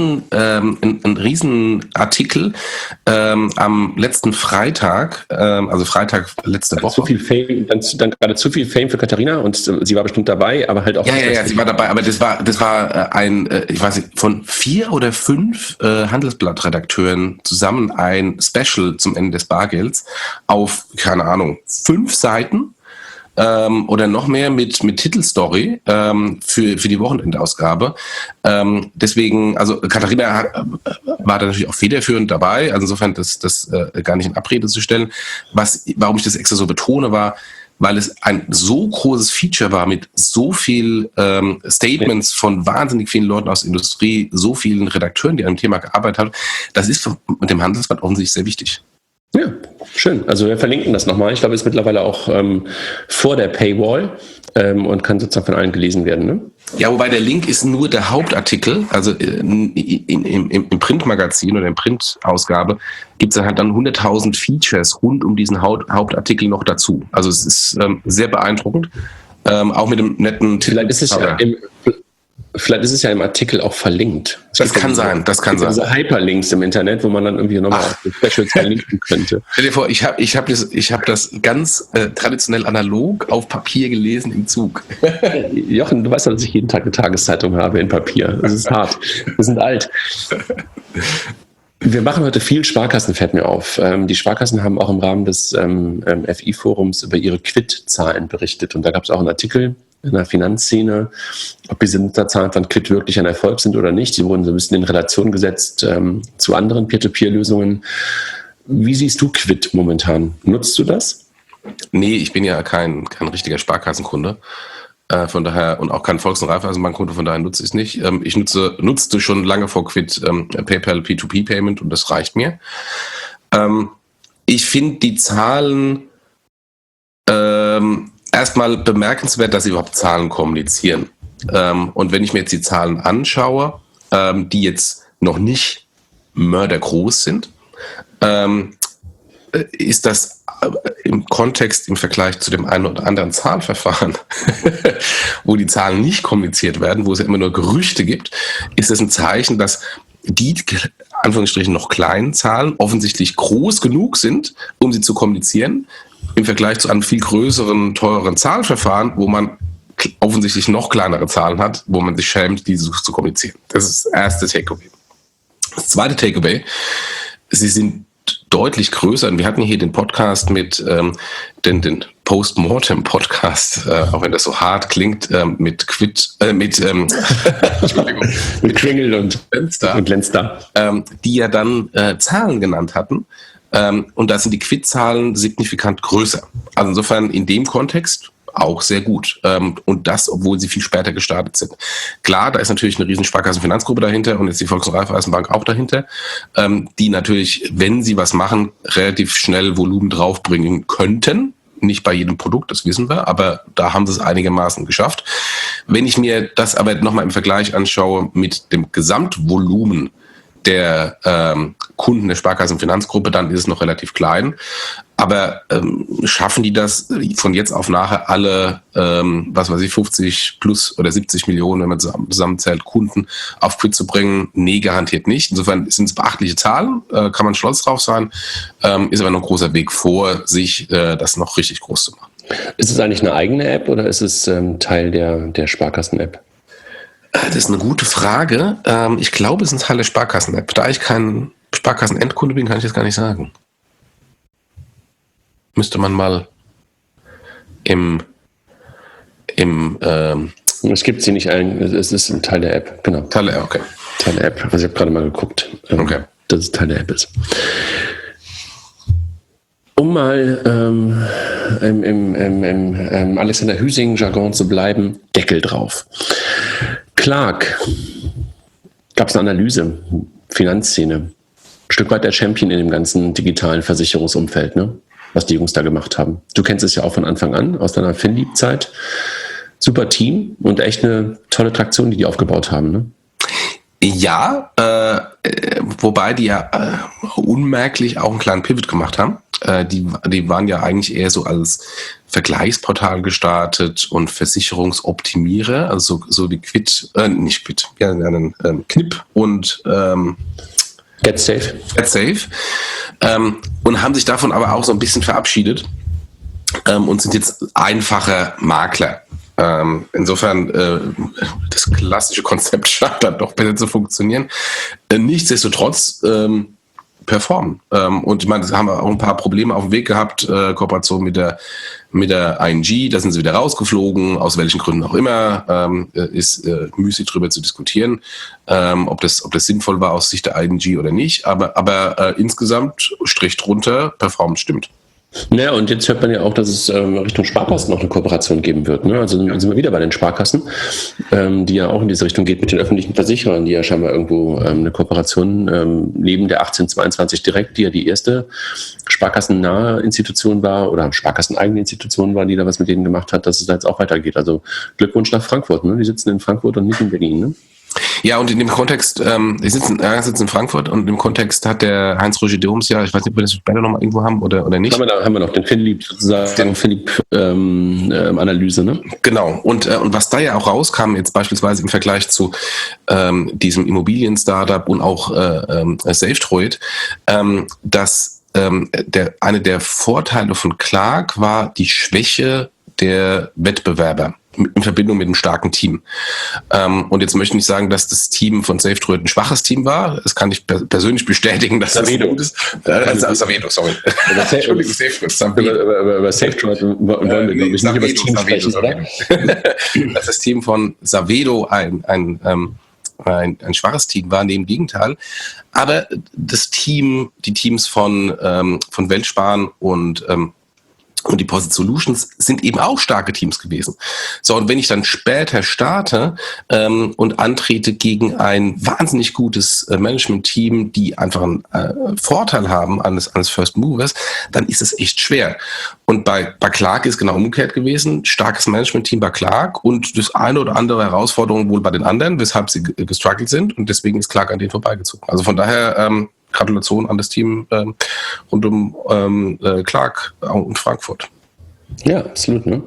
riesen Artikel am letzten Freitag, also Freitag letzte Woche. Dann gerade zu viel Fame für Katharina und sie war bestimmt dabei, aber halt auch. Ja, sie war dabei, aber das war ein, ich weiß nicht, von 4 oder 5 Handelsblatt-Redakteuren zusammen ein Special zum Ende des Bargelds auf, keine Ahnung, 5 Seiten. Oder noch mehr mit Titelstory für die Wochenendausgabe. Deswegen, also Katharina war da natürlich auch federführend dabei, also insofern das gar nicht in Abrede zu stellen. Warum ich das extra so betone, war, weil es ein so großes Feature war mit so viel Statements von wahnsinnig vielen Leuten aus der Industrie, so vielen Redakteuren, die an dem Thema gearbeitet haben. Das ist mit dem Handelsblatt offensichtlich sehr wichtig. Ja, schön. Also wir verlinken das nochmal. Ich glaube, es ist mittlerweile auch vor der Paywall und kann sozusagen von allen gelesen werden. Ne? Ja, wobei der Link ist nur der Hauptartikel. Also im Printmagazin oder in Printausgabe gibt es halt dann 100.000 Features rund um diesen Hauptartikel noch dazu. Also es ist sehr beeindruckend. Auch mit dem netten Titel. Vielleicht ist es ja im Artikel auch verlinkt. Das kann sein. Also Hyperlinks im Internet, wo man dann irgendwie nochmal auf die Specials verlinken könnte. Stell dir vor, ich hab das ganz traditionell analog auf Papier gelesen im Zug. Jochen, du weißt ja, dass ich jeden Tag eine Tageszeitung habe in Papier. Das ist hart. Wir sind alt. Wir machen heute viel Sparkassen, fällt mir auf. Die Sparkassen haben auch im Rahmen des FI-Forums über ihre Quid-Zahlen berichtet. Und da gab es auch einen Artikel in der Finanzszene, ob diese Nutzerzahlen von Quid wirklich ein Erfolg sind oder nicht. Sie wurden so ein bisschen in Relation gesetzt zu anderen Peer-to-Peer-Lösungen. Wie siehst du Quid momentan? Nutzt du das? Nee, ich bin ja kein richtiger Sparkassenkunde. Von daher, und auch kein Volks- und Raiffeisenbankkunde, von daher nutze ich es nicht. Ich nutzte schon lange vor Quid PayPal P2P-Payment und das reicht mir. Ich finde die Zahlen erstmal bemerkenswert, dass sie überhaupt Zahlen kommunizieren. Und wenn ich mir jetzt die Zahlen anschaue, die jetzt noch nicht mördergroß sind, ist das im Kontext, im Vergleich zu dem einen oder anderen Zahlverfahren, wo die Zahlen nicht kommuniziert werden, wo es ja immer nur Gerüchte gibt, ist das ein Zeichen, dass die, Anführungsstrichen, noch kleinen Zahlen offensichtlich groß genug sind, um sie zu kommunizieren, im Vergleich zu einem viel größeren, teureren Zahlverfahren, wo man offensichtlich noch kleinere Zahlen hat, wo man sich schämt, diese zu kommunizieren. Das ist das erste Takeaway. Das zweite Takeaway, sie sind deutlich größer. Und wir hatten hier den Podcast mit den Postmortem-Podcast, auch wenn das so hart klingt, mit Kringel und Lenster, die ja dann Zahlen genannt hatten. Und da sind die Quid-Zahlen signifikant größer. Also insofern in dem Kontext auch sehr gut. Und das, obwohl sie viel später gestartet sind. Klar, da ist natürlich eine riesen Sparkassenfinanzgruppe dahinter und jetzt die Volks- und Raiffeisenbank auch dahinter, die natürlich, wenn sie was machen, relativ schnell Volumen draufbringen könnten. Nicht bei jedem Produkt, das wissen wir, aber da haben sie es einigermaßen geschafft. Wenn ich mir das aber nochmal im Vergleich anschaue mit dem Gesamtvolumen der Kunden der Sparkassenfinanzgruppe, dann ist es noch relativ klein. Aber schaffen die das von jetzt auf nachher alle, 50 plus oder 70 Millionen, wenn man zusammenzählt, Kunden auf Quid zu bringen? Nee, garantiert nicht. Insofern sind es beachtliche Zahlen, kann man stolz drauf sein, ist aber noch ein großer Weg vor sich, das noch richtig groß zu machen. Ist es eigentlich eine eigene App oder ist es Teil der Sparkassen-App? Das ist eine gute Frage. Ich glaube, es ist ein Teil der Sparkassen-App. Da ich kein Sparkassen-Endkunde bin, kann ich das gar nicht sagen. Müsste man mal es gibt sie nicht ein, es ist ein Teil der App, genau. Teil der App, okay. Teil der App. Also ich habe gerade mal geguckt, dass es Teil der App ist. Um mal im Alexander Hüsing-Jargon zu bleiben, Deckel drauf. Clark, gab es eine Analyse, Finanzszene, ein Stück weit der Champion in dem ganzen digitalen Versicherungsumfeld, ne? Was die Jungs da gemacht haben. Du kennst es ja auch von Anfang an, aus deiner Finlieb-Zeit. Super Team und echt eine tolle Traktion, die aufgebaut haben, ne? Ja, wobei die ja unmerklich auch einen kleinen Pivot gemacht haben. Die waren ja eigentlich eher so als Vergleichsportal gestartet und Versicherungsoptimierer, also so wie Quid, nicht Quid, ja, Knip und GetSafe. Und haben sich davon aber auch so ein bisschen verabschiedet und sind jetzt einfache Makler. Insofern das klassische Konzept scheint dann doch besser zu funktionieren. Nichtsdestotrotz performen. Und ich meine, da haben wir auch ein paar Probleme auf dem Weg gehabt. Kooperation mit der ING, da sind sie wieder rausgeflogen, aus welchen Gründen auch immer. Ist müßig drüber zu diskutieren, ob das sinnvoll war aus Sicht der ING oder nicht. Aber insgesamt, Strich drunter, Performance stimmt. Naja, und jetzt hört man ja auch, dass es Richtung Sparkassen noch eine Kooperation geben wird. Ne? Also sind wir wieder bei den Sparkassen, die ja auch in diese Richtung geht mit den öffentlichen Versicherern, die ja scheinbar irgendwo eine Kooperation neben der 1822 direkt, die ja die erste sparkassennahe Institution war oder sparkasseneigene Institution war, die da was mit denen gemacht hat, dass es da jetzt auch weitergeht. Also Glückwunsch nach Frankfurt. Ne? Die sitzen in Frankfurt und nicht in Berlin. Ne? Ja, und in dem Kontext, ich sitze in Frankfurt und im Kontext hat der Heinz-Roger Doms ja, ich weiß nicht, ob wir das später nochmal irgendwo haben oder nicht. Haben wir noch den Finlieb sozusagen, Finlieb-Analyse, ne? Genau, und was da ja auch rauskam, jetzt beispielsweise im Vergleich zu diesem Immobilien-Startup und auch SafeTrade, dass eine der Vorteile von Clark war die Schwäche der Wettbewerber in Verbindung mit einem starken Team. Und jetzt möchte ich nicht sagen, dass das Team von SafeTrade ein schwaches Team war. Das kann ich persönlich bestätigen, dass Savedo. Das Savedo, sorry. Entschuldigung, über SafeTrade wollen wir, glaube ich, nicht über das Team sprechen, oder? Dass das Team von Savedo ein schwaches Team war, im Gegenteil. Aber die Teams von Weltsparen und Und die Deposit Solutions sind eben auch starke Teams gewesen. So, und wenn ich dann später starte und antrete gegen ein wahnsinnig gutes Management-Team, die einfach einen Vorteil haben eines First Movers, dann ist es echt schwer. Und bei Clark ist genau umgekehrt gewesen. Starkes Management-Team bei Clark und das eine oder andere Herausforderung wohl bei den anderen, weshalb sie gestruggelt sind. Und deswegen ist Clark an denen vorbeigezogen. Also von daher Gratulation an das Team rund um Clark und Frankfurt. Ja, absolut, ne?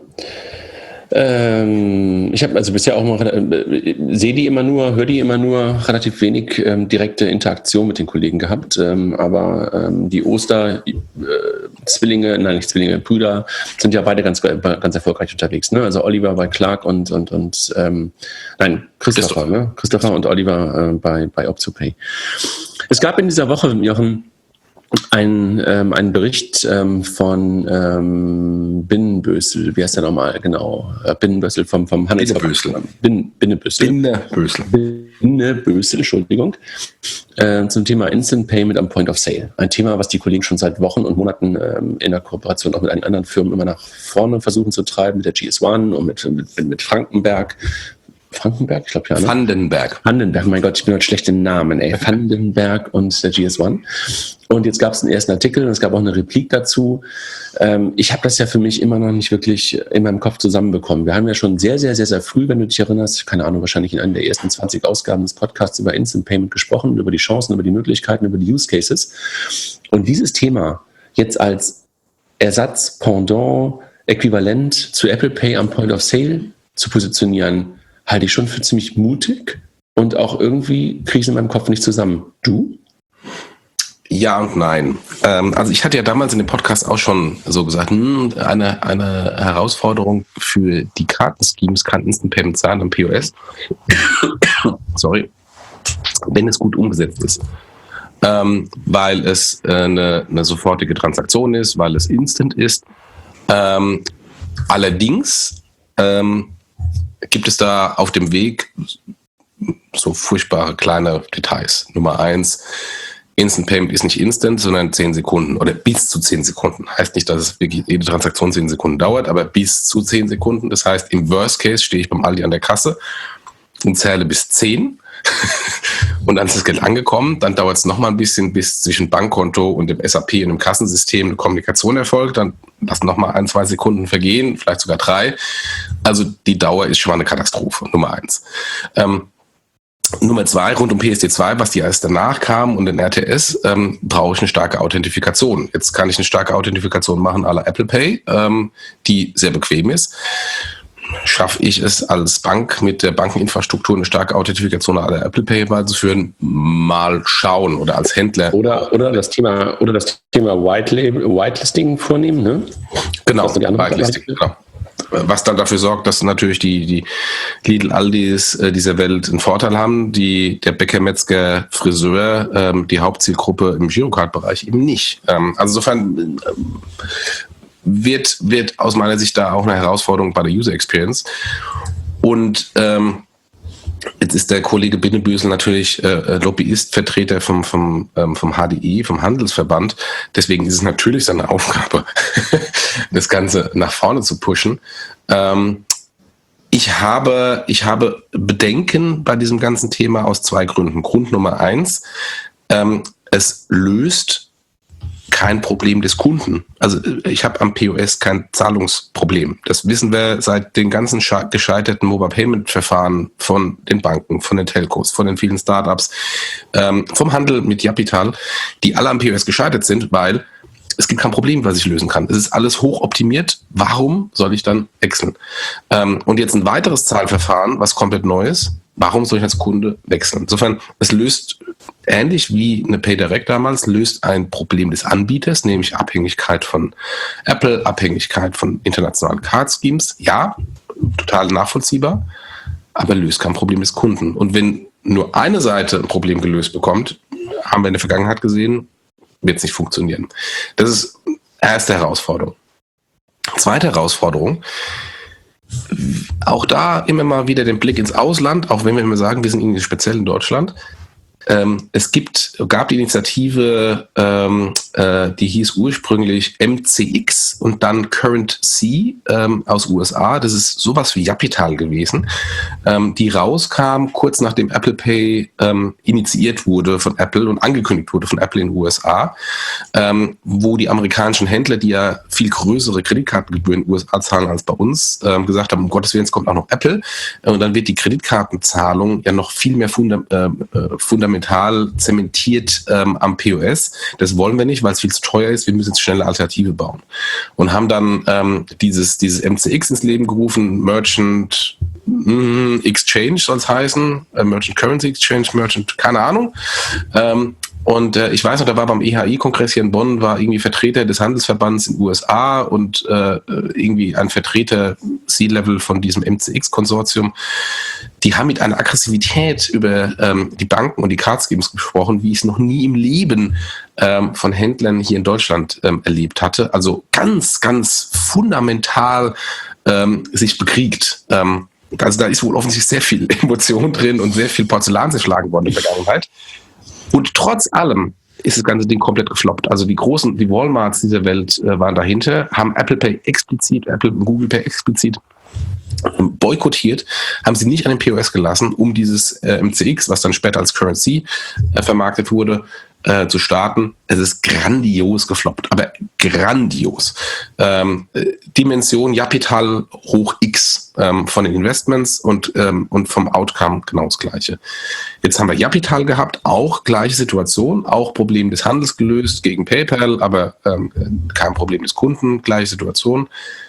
Ich habe also bisher auch mal sehe die immer nur, höre die immer nur, relativ wenig direkte Interaktion mit den Kollegen gehabt, aber die Brüder sind ja beide ganz erfolgreich unterwegs, ne? Also Oliver bei Clark und Christopher, ne? Christopher und Oliver bei Optopay. Es gab in dieser Woche, Jochen, einen Bericht von Binnenbösel, wie heißt der nochmal genau? Binnenbösel vom Handelsverband. Binnenbösel, Entschuldigung. Zum Thema Instant Payment am Point of Sale. Ein Thema, was die Kollegen schon seit Wochen und Monaten in der Kooperation auch mit einigen anderen Firmen immer nach vorne versuchen zu treiben, mit der GS1 und mit Frankenberg, ich glaube ja. Ne? Vandenberg, mein Gott, ich bin heute schlecht in Namen, ey. Vandenberg und der GS1. Und jetzt gab es einen ersten Artikel und es gab auch eine Replik dazu. Ich habe das ja für mich immer noch nicht wirklich in meinem Kopf zusammenbekommen. Wir haben ja schon sehr, sehr, sehr, sehr früh, wenn du dich erinnerst, keine Ahnung, wahrscheinlich in einer der ersten 20 Ausgaben des Podcasts über Instant Payment gesprochen, über die Chancen, über die Möglichkeiten, über die Use Cases. Und dieses Thema jetzt als Ersatz, Pendant, Äquivalent zu Apple Pay am Point of Sale zu positionieren, halte ich schon für ziemlich mutig und auch irgendwie kriege ich es in meinem Kopf nicht zusammen. Du? Ja und nein. Also ich hatte ja damals in dem Podcast auch schon so gesagt, eine Herausforderung für die Kartenschemes kann Instant Payment sein am POS. Sorry. Wenn es gut umgesetzt ist. Weil es eine sofortige Transaktion ist, weil es instant ist. Allerdings gibt es da auf dem Weg so furchtbare kleine Details. Nummer 1, Instant Payment ist nicht instant, sondern 10 Sekunden oder bis zu 10 Sekunden. Heißt nicht, dass es wirklich jede Transaktion 10 Sekunden dauert, aber bis zu 10 Sekunden. Das heißt, im Worst Case stehe ich beim Aldi an der Kasse und zähle bis 10 und dann ist das Geld angekommen. Dann dauert es nochmal ein bisschen, bis zwischen Bankkonto und dem SAP und dem Kassensystem eine Kommunikation erfolgt. Dann lassen nochmal 1-2 Sekunden vergehen, vielleicht sogar 3. Also die Dauer ist schon mal eine Katastrophe, Nummer 1. Nummer 2, rund um PSD2, was die erst danach kam und den RTS, brauche ich eine starke Authentifikation. Jetzt kann ich eine starke Authentifikation machen à la Apple Pay, die sehr bequem ist. Schaffe ich es als Bank mit der Bankeninfrastruktur eine starke Authentifikation à la Apple Pay beizuführen? Mal schauen, oder als Händler. Oder das Thema Whitelisting vornehmen, ne? Genau, Whitelisting, genau. Was dann dafür sorgt, dass natürlich die Lidl, Aldis dieser Welt einen Vorteil haben, der Bäcker, Metzger, Friseur, die Hauptzielgruppe im Girocard-Bereich eben nicht. Also insofern wird aus meiner Sicht da auch eine Herausforderung bei der User Experience. Und jetzt ist der Kollege Binnenbösel natürlich Lobbyist, Vertreter vom HDI, vom Handelsverband. Deswegen ist es natürlich seine Aufgabe, das Ganze nach vorne zu pushen. Ich habe Bedenken bei diesem ganzen Thema aus 2 Gründen. Grund Nummer 1, es löst kein Problem des Kunden. Also ich habe am POS kein Zahlungsproblem. Das wissen wir seit den ganzen gescheiterten Mobile Payment Verfahren von den Banken, von den Telcos, von den vielen Startups, vom Handel mit Japital, die alle am POS gescheitert sind, weil es gibt kein Problem, was ich lösen kann. Es ist alles hochoptimiert. Warum soll ich dann wechseln? Und jetzt ein weiteres Zahlverfahren, was komplett neu ist. Warum soll ich als Kunde wechseln? Insofern, es löst, ähnlich wie eine PayDirect damals, löst ein Problem des Anbieters, nämlich Abhängigkeit von Apple, Abhängigkeit von internationalen Card-Schemes. Ja, total nachvollziehbar, aber löst kein Problem des Kunden. Und wenn nur eine Seite ein Problem gelöst bekommt, haben wir in der Vergangenheit gesehen, wird es nicht funktionieren. Das ist erste Herausforderung. Zweite Herausforderung, auch da immer mal wieder den Blick ins Ausland, auch wenn wir immer sagen, wir sind irgendwie speziell in Deutschland. Es gab die Initiative, die hieß ursprünglich MCX und dann Current C aus USA. Das ist sowas wie Japital gewesen, die rauskam kurz nachdem Apple Pay initiiert wurde von Apple und angekündigt wurde von Apple in den USA, wo die amerikanischen Händler, die ja viel größere Kreditkartengebühren in den USA zahlen als bei uns, gesagt haben, um Gottes Willen, jetzt kommt auch noch Apple und dann wird die Kreditkartenzahlung ja noch viel mehr fundamental zementiert am POS. Das wollen wir nicht, weil es viel zu teuer ist. Wir müssen jetzt schnell eine Alternative bauen. Und haben dann dieses MCX ins Leben gerufen, Merchant Exchange soll es heißen, Merchant Currency Exchange, Merchant, keine Ahnung. Und ich weiß noch, da war beim EHI-Kongress hier in Bonn, war irgendwie Vertreter des Handelsverbands in den USA und irgendwie ein Vertreter C-Level von diesem MCX-Konsortium. Die haben mit einer Aggressivität über die Banken und die Card Schemes gesprochen, wie ich es noch nie im Leben von Händlern hier in Deutschland erlebt hatte. Also ganz, ganz fundamental sich bekriegt. Also da ist wohl offensichtlich sehr viel Emotion drin und sehr viel Porzellan zerschlagen worden in der Vergangenheit. Und trotz allem ist das ganze Ding komplett gefloppt. Also die Walmarts dieser Welt waren dahinter, haben Apple Pay explizit, Apple und Google Pay explizit boykottiert, haben sie nicht an den POS gelassen, um dieses MCX, was dann später als Currency vermarktet wurde, zu starten. Es ist grandios gefloppt, aber grandios. Dimension Japital hoch X von den Investments und vom Outcome genau das Gleiche. Jetzt haben wir Japital gehabt, auch gleiche Situation, auch Problem des Handels gelöst gegen PayPal, aber kein Problem des Kunden, gleiche Situation.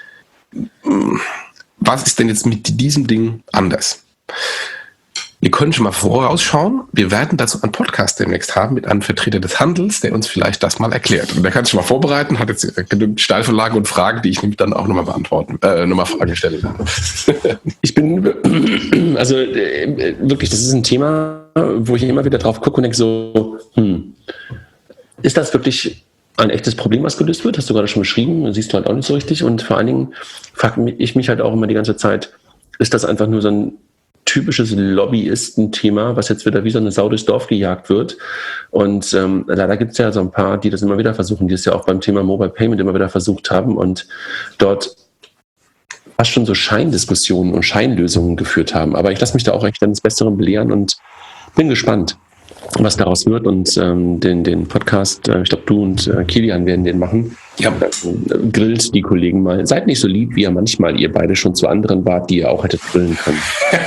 Was ist denn jetzt mit diesem Ding anders? Wir können schon mal vorausschauen. Wir werden dazu einen Podcast demnächst haben mit einem Vertreter des Handels, der uns vielleicht das mal erklärt. Und der kann sich schon mal vorbereiten, hat jetzt genügend Steilvorlagen und Fragen, die ich nämlich dann auch nochmal nochmal Fragen stellen werde. Ich bin, also wirklich, das ist ein Thema, wo ich immer wieder drauf gucke und denke so, ist das wirklich ein echtes Problem, was gelöst wird? Hast du gerade schon beschrieben, siehst du halt auch nicht so richtig. Und vor allen Dingen frage ich mich halt auch immer die ganze Zeit, ist das einfach nur so ein typisches Lobbyisten-Thema, was jetzt wieder wie so eine Sau durchs Dorf gejagt wird. Und leider gibt es ja so ein paar, die das immer wieder versuchen, die es ja auch beim Thema Mobile Payment immer wieder versucht haben und dort fast schon so Scheindiskussionen und Scheinlösungen geführt haben. Aber ich lasse mich da auch echt eines Besseren belehren und bin gespannt, was daraus wird. Und den Podcast, ich glaube, du und Kilian werden den machen. Ja. Grillt die Kollegen mal. Seid nicht so lieb, wie ihr manchmal ihr beide schon zu anderen wart, die ihr auch hättet grillen können.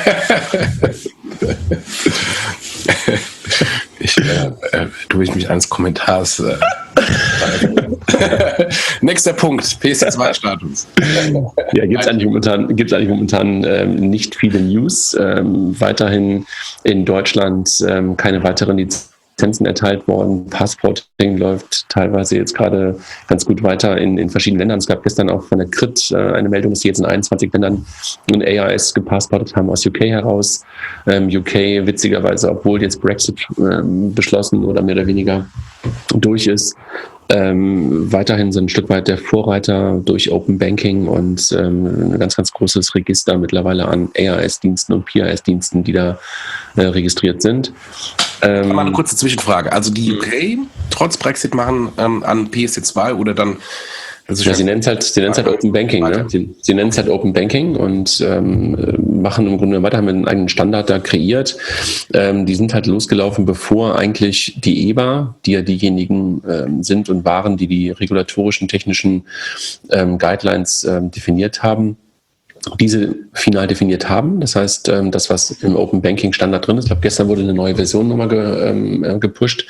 Durch mich eines Kommentars. Nächster Punkt, PSD2-Status. Ja, gibt es eigentlich momentan nicht viele News. Weiterhin in Deutschland keine weiteren Lizenzen erteilt worden. Passporting läuft teilweise jetzt gerade ganz gut weiter in verschiedenen Ländern. Es gab gestern auch von der CRIT eine Meldung, dass sie jetzt in 21 Ländern ein AIS gepassportet haben aus UK heraus. UK witzigerweise, obwohl jetzt Brexit beschlossen oder mehr oder weniger durch ist, weiterhin so ein Stück weit der Vorreiter durch Open Banking und ein ganz, ganz großes Register mittlerweile an AIS-Diensten und PIS-Diensten, die da registriert sind. Mal eine kurze Zwischenfrage. Also die UK trotz Brexit machen an PSD2 oder dann... Ja, sie nennen es halt Open Banking. Ne? Sie nennen es halt Open Banking und machen im Grunde weiter, haben einen eigenen Standard da kreiert. Die sind halt losgelaufen, bevor eigentlich die EBA, die ja diejenigen sind und waren, die die regulatorischen, technischen Guidelines definiert haben, diese final definiert haben. Das heißt, das, was im Open Banking Standard drin ist, ich glaube, gestern wurde eine neue Version nochmal gepusht,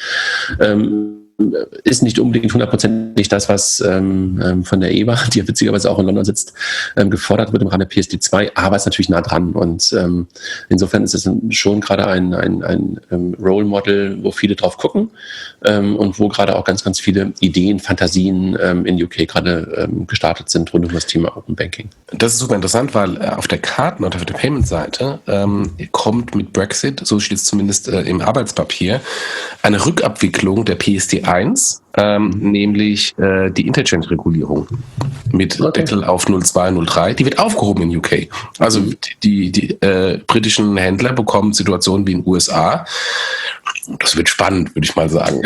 ist nicht unbedingt 100% das, was von der EBA, die ja witzigerweise auch in London sitzt, gefordert wird im Rahmen der PSD2, aber ist natürlich nah dran. Und insofern ist es schon gerade ein Role Model, wo viele drauf gucken und wo gerade auch ganz, ganz viele Ideen, Fantasien in UK gerade gestartet sind rund um das Thema Open Banking. Das ist super interessant, weil auf der Karten- oder auf der Payment-Seite kommt mit Brexit, so steht es zumindest im Arbeitspapier, eine Rückabwicklung der PSD eins, nämlich die Interchange-Regulierung mit Deckel auf 0,2, 0,3. Die wird aufgehoben in UK. Also die britischen Händler bekommen Situationen wie in den USA. Das wird spannend, würde ich mal sagen.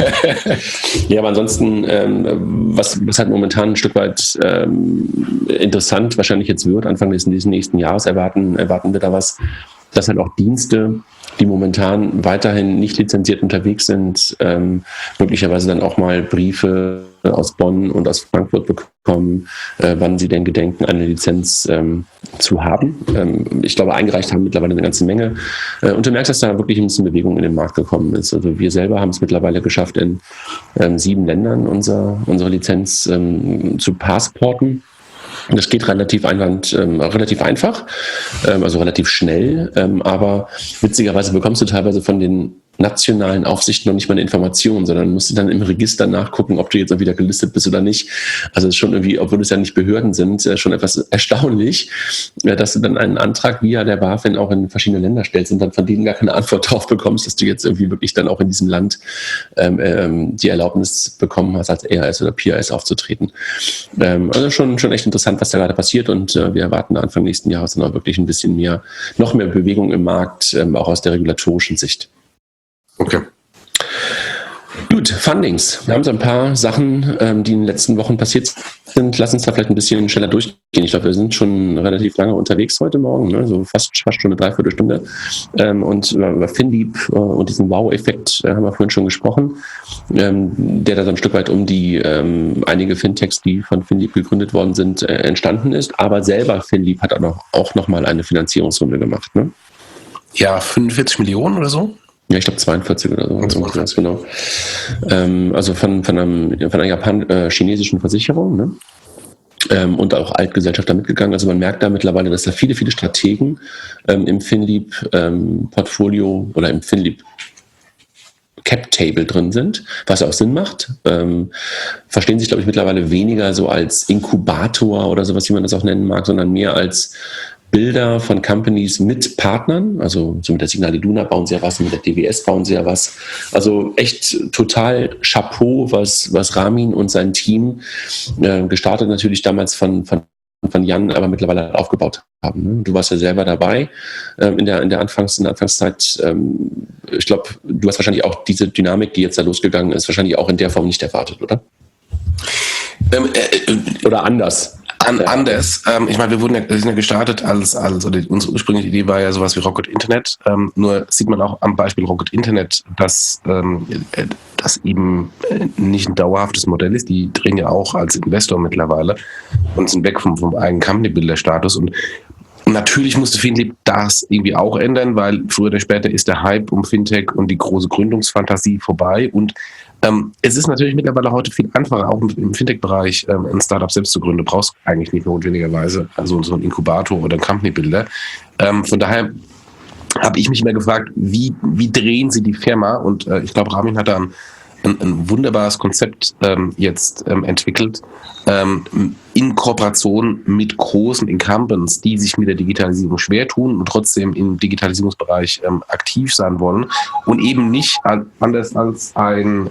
Ja, aber ansonsten, was halt momentan ein Stück weit interessant wahrscheinlich jetzt wird, Anfang des nächsten Jahres erwarten wir da was, dass halt auch Dienste, die momentan weiterhin nicht lizenziert unterwegs sind, möglicherweise dann auch mal Briefe aus Bonn und aus Frankfurt bekommen, wann sie denn gedenken, eine Lizenz zu haben. Ich glaube, eingereicht haben mittlerweile eine ganze Menge. Und du merkst, dass da wirklich ein bisschen Bewegung in den Markt gekommen ist. Also wir selber haben es mittlerweile geschafft, in 7 Ländern unsere Lizenz zu passporten. Das geht relativ einfach, also relativ schnell, aber witzigerweise bekommst du teilweise von den nationalen Aufsichten noch nicht mal eine Information, sondern musst du dann im Register nachgucken, ob du jetzt auch wieder gelistet bist oder nicht. Also es ist schon irgendwie, obwohl es ja nicht Behörden sind, schon etwas erstaunlich, dass du dann einen Antrag via der BaFin auch in verschiedene Länder stellst und dann von denen gar keine Antwort drauf bekommst, dass du jetzt irgendwie wirklich dann auch in diesem Land die Erlaubnis bekommen hast, als EAS oder PAS aufzutreten. Also schon echt interessant, was da gerade passiert, und wir erwarten Anfang nächsten Jahres dann auch wirklich ein bisschen noch mehr Bewegung im Markt, auch aus der regulatorischen Sicht. Okay. Gut, Fundings. Wir haben so ein paar Sachen, die in den letzten Wochen passiert sind. Lass uns da vielleicht ein bisschen schneller durchgehen. Ich glaube, wir sind schon relativ lange unterwegs heute Morgen, ne? So fast eine Dreiviertelstunde. Und über FinLeap und diesen Wow-Effekt haben wir vorhin schon gesprochen, der da so ein Stück weit um die einige Fintechs, die von FinLeap gegründet worden sind, entstanden ist. Aber selber FinLeap hat auch noch mal eine Finanzierungsrunde gemacht, ne? Ja, 45 Millionen oder so? Ja, ich glaube 42 oder so. Ganz genau. Also von einer chinesischen Versicherung, ne? Und auch Altgesellschafter mitgegangen. Also man merkt da mittlerweile, dass da viele Strategen im FinLeap-Portfolio oder im FinLeap Cap-Table drin sind, was auch Sinn macht. Verstehen sich, glaube ich, mittlerweile weniger so als Inkubator oder sowas, wie man das auch nennen mag, sondern mehr als Bilder von Companies mit Partnern, also so mit der Signal Iduna bauen sie ja was, mit der DWS bauen sie ja was. Also echt total Chapeau, was Ramin und sein Team gestartet natürlich damals von Jan, aber mittlerweile aufgebaut haben. Ne? Du warst ja selber dabei in der Anfangszeit. Ich glaube, du hast wahrscheinlich auch diese Dynamik, die jetzt da losgegangen ist, wahrscheinlich auch in der Form nicht erwartet, oder? Oder anders. Anders. Ich meine, wir sind ja gestartet oder unsere ursprüngliche Idee war ja sowas wie Rocket Internet. Nur sieht man auch am Beispiel Rocket Internet, dass das eben nicht ein dauerhaftes Modell ist. Die drehen ja auch als Investor mittlerweile und sind weg vom eigenen Company-Builder-Status. Und natürlich musste FinLeap das irgendwie auch ändern, weil früher oder später ist der Hype um Fintech und die große Gründungsfantasie vorbei. Und es ist natürlich mittlerweile heute viel einfacher, auch im Fintech-Bereich ein Startup selbst zu gründen. Du brauchst eigentlich nicht notwendigerweise so einen Inkubator oder einen Company-Builder. Von daher habe ich mich immer gefragt, wie drehen sie die Firma? Und ich glaube, Ramin hat da ein wunderbares Konzept jetzt entwickelt, in Kooperation mit großen Incumbents, die sich mit der Digitalisierung schwer tun und trotzdem im Digitalisierungsbereich aktiv sein wollen und eben nicht anders als ein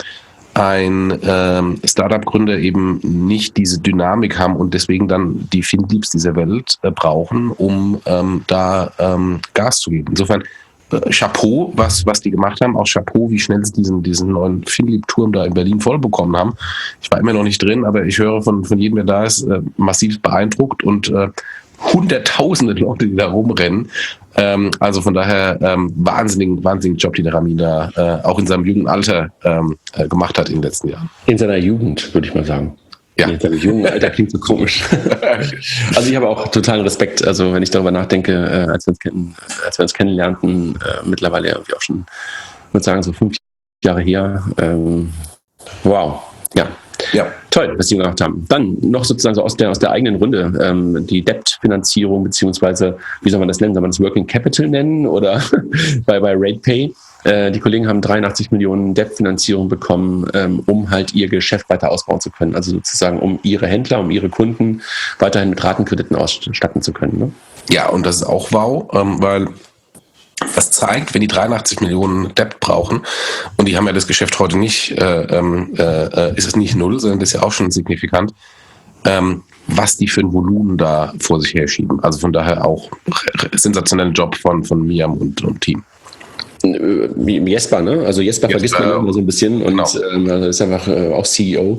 Startup-Gründer eben nicht diese Dynamik haben und deswegen dann die FinLeaps dieser Welt brauchen, um da Gas zu geben. Insofern Chapeau, was die gemacht haben, auch Chapeau, wie schnell sie diesen neuen FinLeap-Turm da in Berlin voll bekommen haben. Ich war immer noch nicht drin, aber ich höre von jedem, der da ist, massiv beeindruckt und hunderttausende Leute, die da rumrennen. Also von daher wahnsinnigen Job, den der Ramin da auch in seinem jungen Alter gemacht hat in den letzten Jahren. In seiner Jugend, würde ich mal sagen. Ja. In seinem jungen Alter klingt so komisch. Also ich habe auch totalen Respekt, also wenn ich darüber nachdenke, als wir uns kennenlernten, mittlerweile irgendwie auch schon, ich würde sagen, so 5 Jahre her. Wow, ja, toll, was Sie gemacht haben. Dann noch sozusagen so aus der eigenen Runde die Debt-Finanzierung, beziehungsweise, wie soll man das nennen? Soll man das Working Capital nennen oder bei RatePay? Die Kollegen haben 83 Millionen Debt-Finanzierung bekommen, um halt ihr Geschäft weiter ausbauen zu können. Also sozusagen, um ihre Händler, um ihre Kunden weiterhin mit Ratenkrediten ausstatten zu können. Ne? Ja, und das ist auch wow, weil das zeigt, wenn die 83 Millionen Debt brauchen, und die haben ja das Geschäft heute nicht, ist es nicht null, sondern das ist ja auch schon signifikant, was die für ein Volumen da vor sich herschieben. Also von daher auch sensationeller Job von Miam und Team. Jesper, ne? Also Jesper vergisst man immer so ein bisschen und genau. Ist einfach auch CEO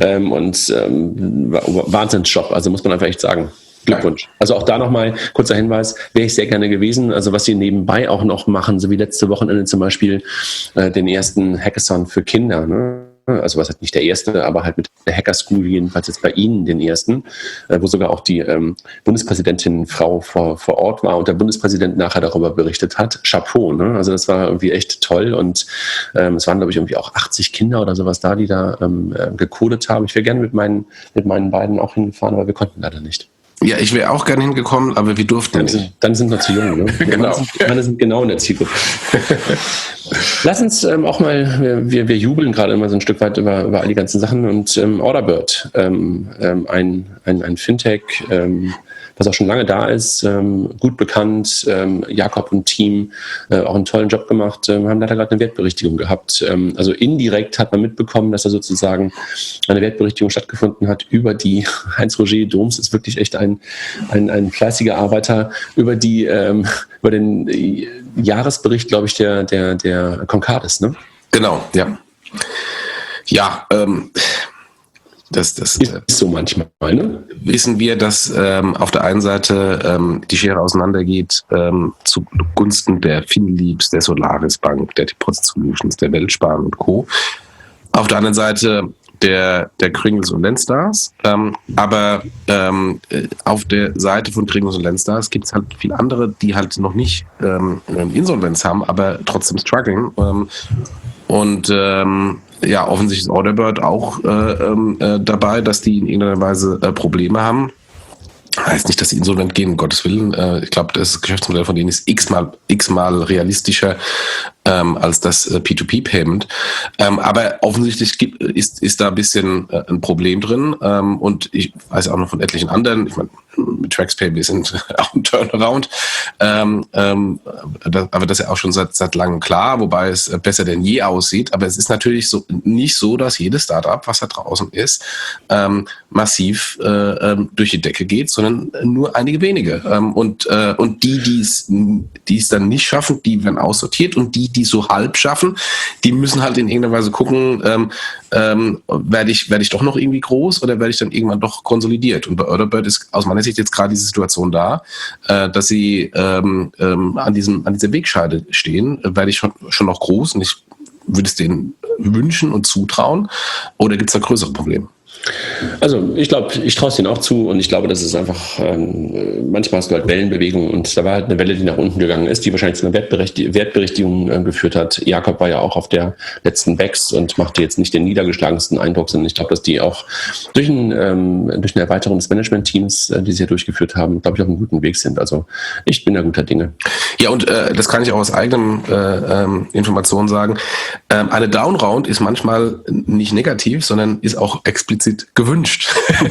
Wahnsinnsjob, also muss man einfach echt sagen. Glückwunsch. Also auch da nochmal kurzer Hinweis, wäre ich sehr gerne gewesen. Also was sie nebenbei auch noch machen, so wie letzte Wochenende zum Beispiel den ersten Hackathon für Kinder, ne? Also was halt nicht der erste, aber halt mit der Hacker School jedenfalls jetzt bei Ihnen den ersten, wo sogar auch die Bundespräsidentin Frau vor Ort war und der Bundespräsident nachher darüber berichtet hat. Chapeau, ne? Also das war irgendwie echt toll und es waren, glaube ich, irgendwie auch 80 Kinder oder sowas da, die da gecodet haben. Ich wäre gerne mit meinen beiden auch hingefahren, aber wir konnten leider nicht. Ja, ich wäre auch gerne hingekommen, aber wir durften nicht. Dann sind wir zu jung, ne? Genau. Wir sind genau in der Zielgruppe. Lass uns auch mal, wir jubeln gerade immer so ein Stück weit über all die ganzen Sachen und Orderbird, ein Fintech, was auch schon lange da ist, gut bekannt, Jakob und Team auch einen tollen Job gemacht, haben leider gerade eine Wertberichtigung gehabt. Also indirekt hat man mitbekommen, dass da sozusagen eine Wertberichtigung stattgefunden hat über die, Heinz-Roger Doms ist wirklich echt ein fleißiger Arbeiter, über den Jahresbericht, glaube ich, der Concardis, ne? Genau, ja. Ja, das ist so manchmal, ne? Wissen wir, dass auf der einen Seite die Schere auseinandergeht zugunsten der Finliebs, der Solaris Bank, der Deposit Solutions, der Weltsparen und Co. Auf der anderen Seite der Kringles und Lendstars. Aber auf der Seite von Kringles und Lendstars gibt es halt viele andere, die halt noch nicht Insolvenz haben, aber trotzdem struggling. Ja, offensichtlich ist Orderbird auch dabei, dass die in irgendeiner Weise Probleme haben. Heißt nicht, dass sie insolvent gehen, um Gottes Willen. Ich glaube, das Geschäftsmodell von denen ist x-mal realistischer als das P2P-Payment. Aber offensichtlich ist da ein bisschen ein Problem drin. Und ich weiß auch noch von etlichen anderen, ich meine, mit TraxPay, wir sind auch ein Turnaround. Aber das ist ja auch schon seit langem klar, wobei es besser denn je aussieht. Aber es ist natürlich nicht so, dass jedes Startup, was da draußen ist, massiv durch die Decke geht, sondern nur einige wenige. Und die es dann nicht schaffen, die werden aussortiert, und die so halb schaffen, die müssen halt in irgendeiner Weise gucken, werde ich doch noch irgendwie groß oder werde ich dann irgendwann doch konsolidiert? Und bei Orderbird ist aus meiner Sicht jetzt gerade diese Situation da, dass sie an dieser Wegscheide stehen. Werde ich schon noch groß, und ich würde es denen wünschen und zutrauen, oder gibt es da größere Probleme? Also ich glaube, ich traue es denen auch zu, und ich glaube, das ist einfach, manchmal hast du halt Wellenbewegungen, und da war halt eine Welle, die nach unten gegangen ist, die wahrscheinlich zu einer Wertberichtigung geführt hat. Jakob war ja auch auf der letzten BEX und machte jetzt nicht den niedergeschlagensten Eindruck, sondern ich glaube, dass die auch durch eine Erweiterung des Management-Teams, die sie ja durchgeführt haben, glaube ich, auf einem guten Weg sind. Also ich bin da guter Dinge. Ja, und das kann ich auch aus eigenem Informationen sagen. Eine Downround ist manchmal nicht negativ, sondern ist auch explizit gewünscht,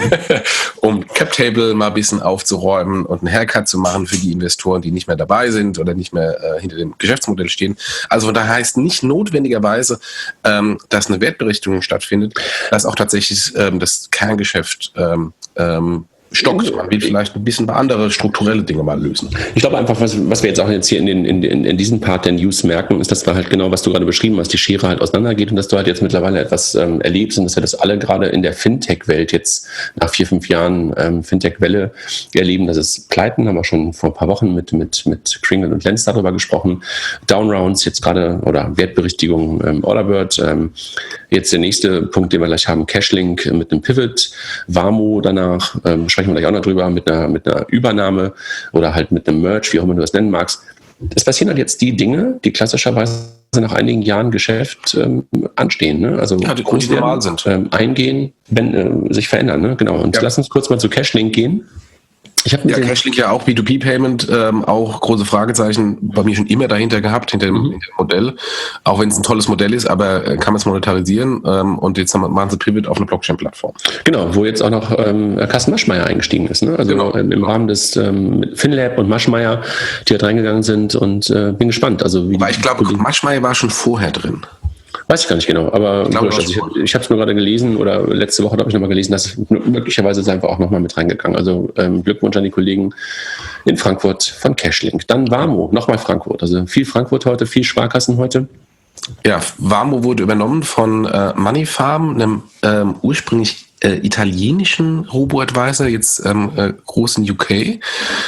um Cap-Table mal ein bisschen aufzuräumen und einen Haircut zu machen für die Investoren, die nicht mehr dabei sind oder nicht mehr hinter dem Geschäftsmodell stehen. Also von daher heißt nicht notwendigerweise, dass eine Wertberichtigung stattfindet, dass auch tatsächlich das Kerngeschäft stockt. Man will vielleicht ein bisschen andere strukturelle Dinge mal lösen. Ich glaube einfach, was wir jetzt auch jetzt hier in diesem Part der News merken, ist, dass wir halt genau, was du gerade beschrieben hast, die Schere halt auseinandergeht, und dass du halt jetzt mittlerweile etwas erlebst, und dass wir das alle gerade in der Fintech-Welt jetzt nach 4-5 Jahren Fintech-Welle erleben. Das ist Pleiten, haben wir schon vor ein paar Wochen mit Kringle und Lenz darüber gesprochen. Downrounds jetzt gerade, oder Wertberichtigung Orderbird. Jetzt der nächste Punkt, den wir gleich haben, Cashlink mit einem Pivot, Vamo danach, sprechen wir gleich auch noch drüber, mit einer Übernahme oder halt mit einem Merge, wie auch immer du das nennen magst. Es passieren halt jetzt die Dinge, die klassischerweise nach einigen Jahren Geschäft anstehen. Ne? Also ja, die normal sind. Eingehen, sich verändern. Ne? Genau. Und lass uns kurz mal zu Cashlink gehen. Cashlink ja auch, B2B-Payment, auch große Fragezeichen bei mir schon immer dahinter gehabt, hinter dem Modell. Auch wenn es ein tolles Modell ist, aber kann man es monetarisieren? Und jetzt machen sie Pivot auf eine Blockchain-Plattform. Genau, wo jetzt auch noch Carsten Maschmeyer eingestiegen ist. Ne? Also genau. Im Rahmen des FinLab und Maschmeyer, die halt reingegangen sind und bin gespannt. Also, aber ich glaube, Maschmeyer war schon vorher drin. Weiß ich gar nicht genau, aber ich habe es nur gerade gelesen oder letzte Woche habe ich nochmal gelesen, dass möglicherweise ist einfach auch nochmal mit reingegangen. Also Glückwunsch an die Kollegen in Frankfurt von Cashlink. Dann Wamo, nochmal Frankfurt. Also viel Frankfurt heute, viel Sparkassen heute. Ja, Wamo wurde übernommen von Moneyfarm, einem ursprünglich italienischen Robo-Advisor, jetzt großen UK.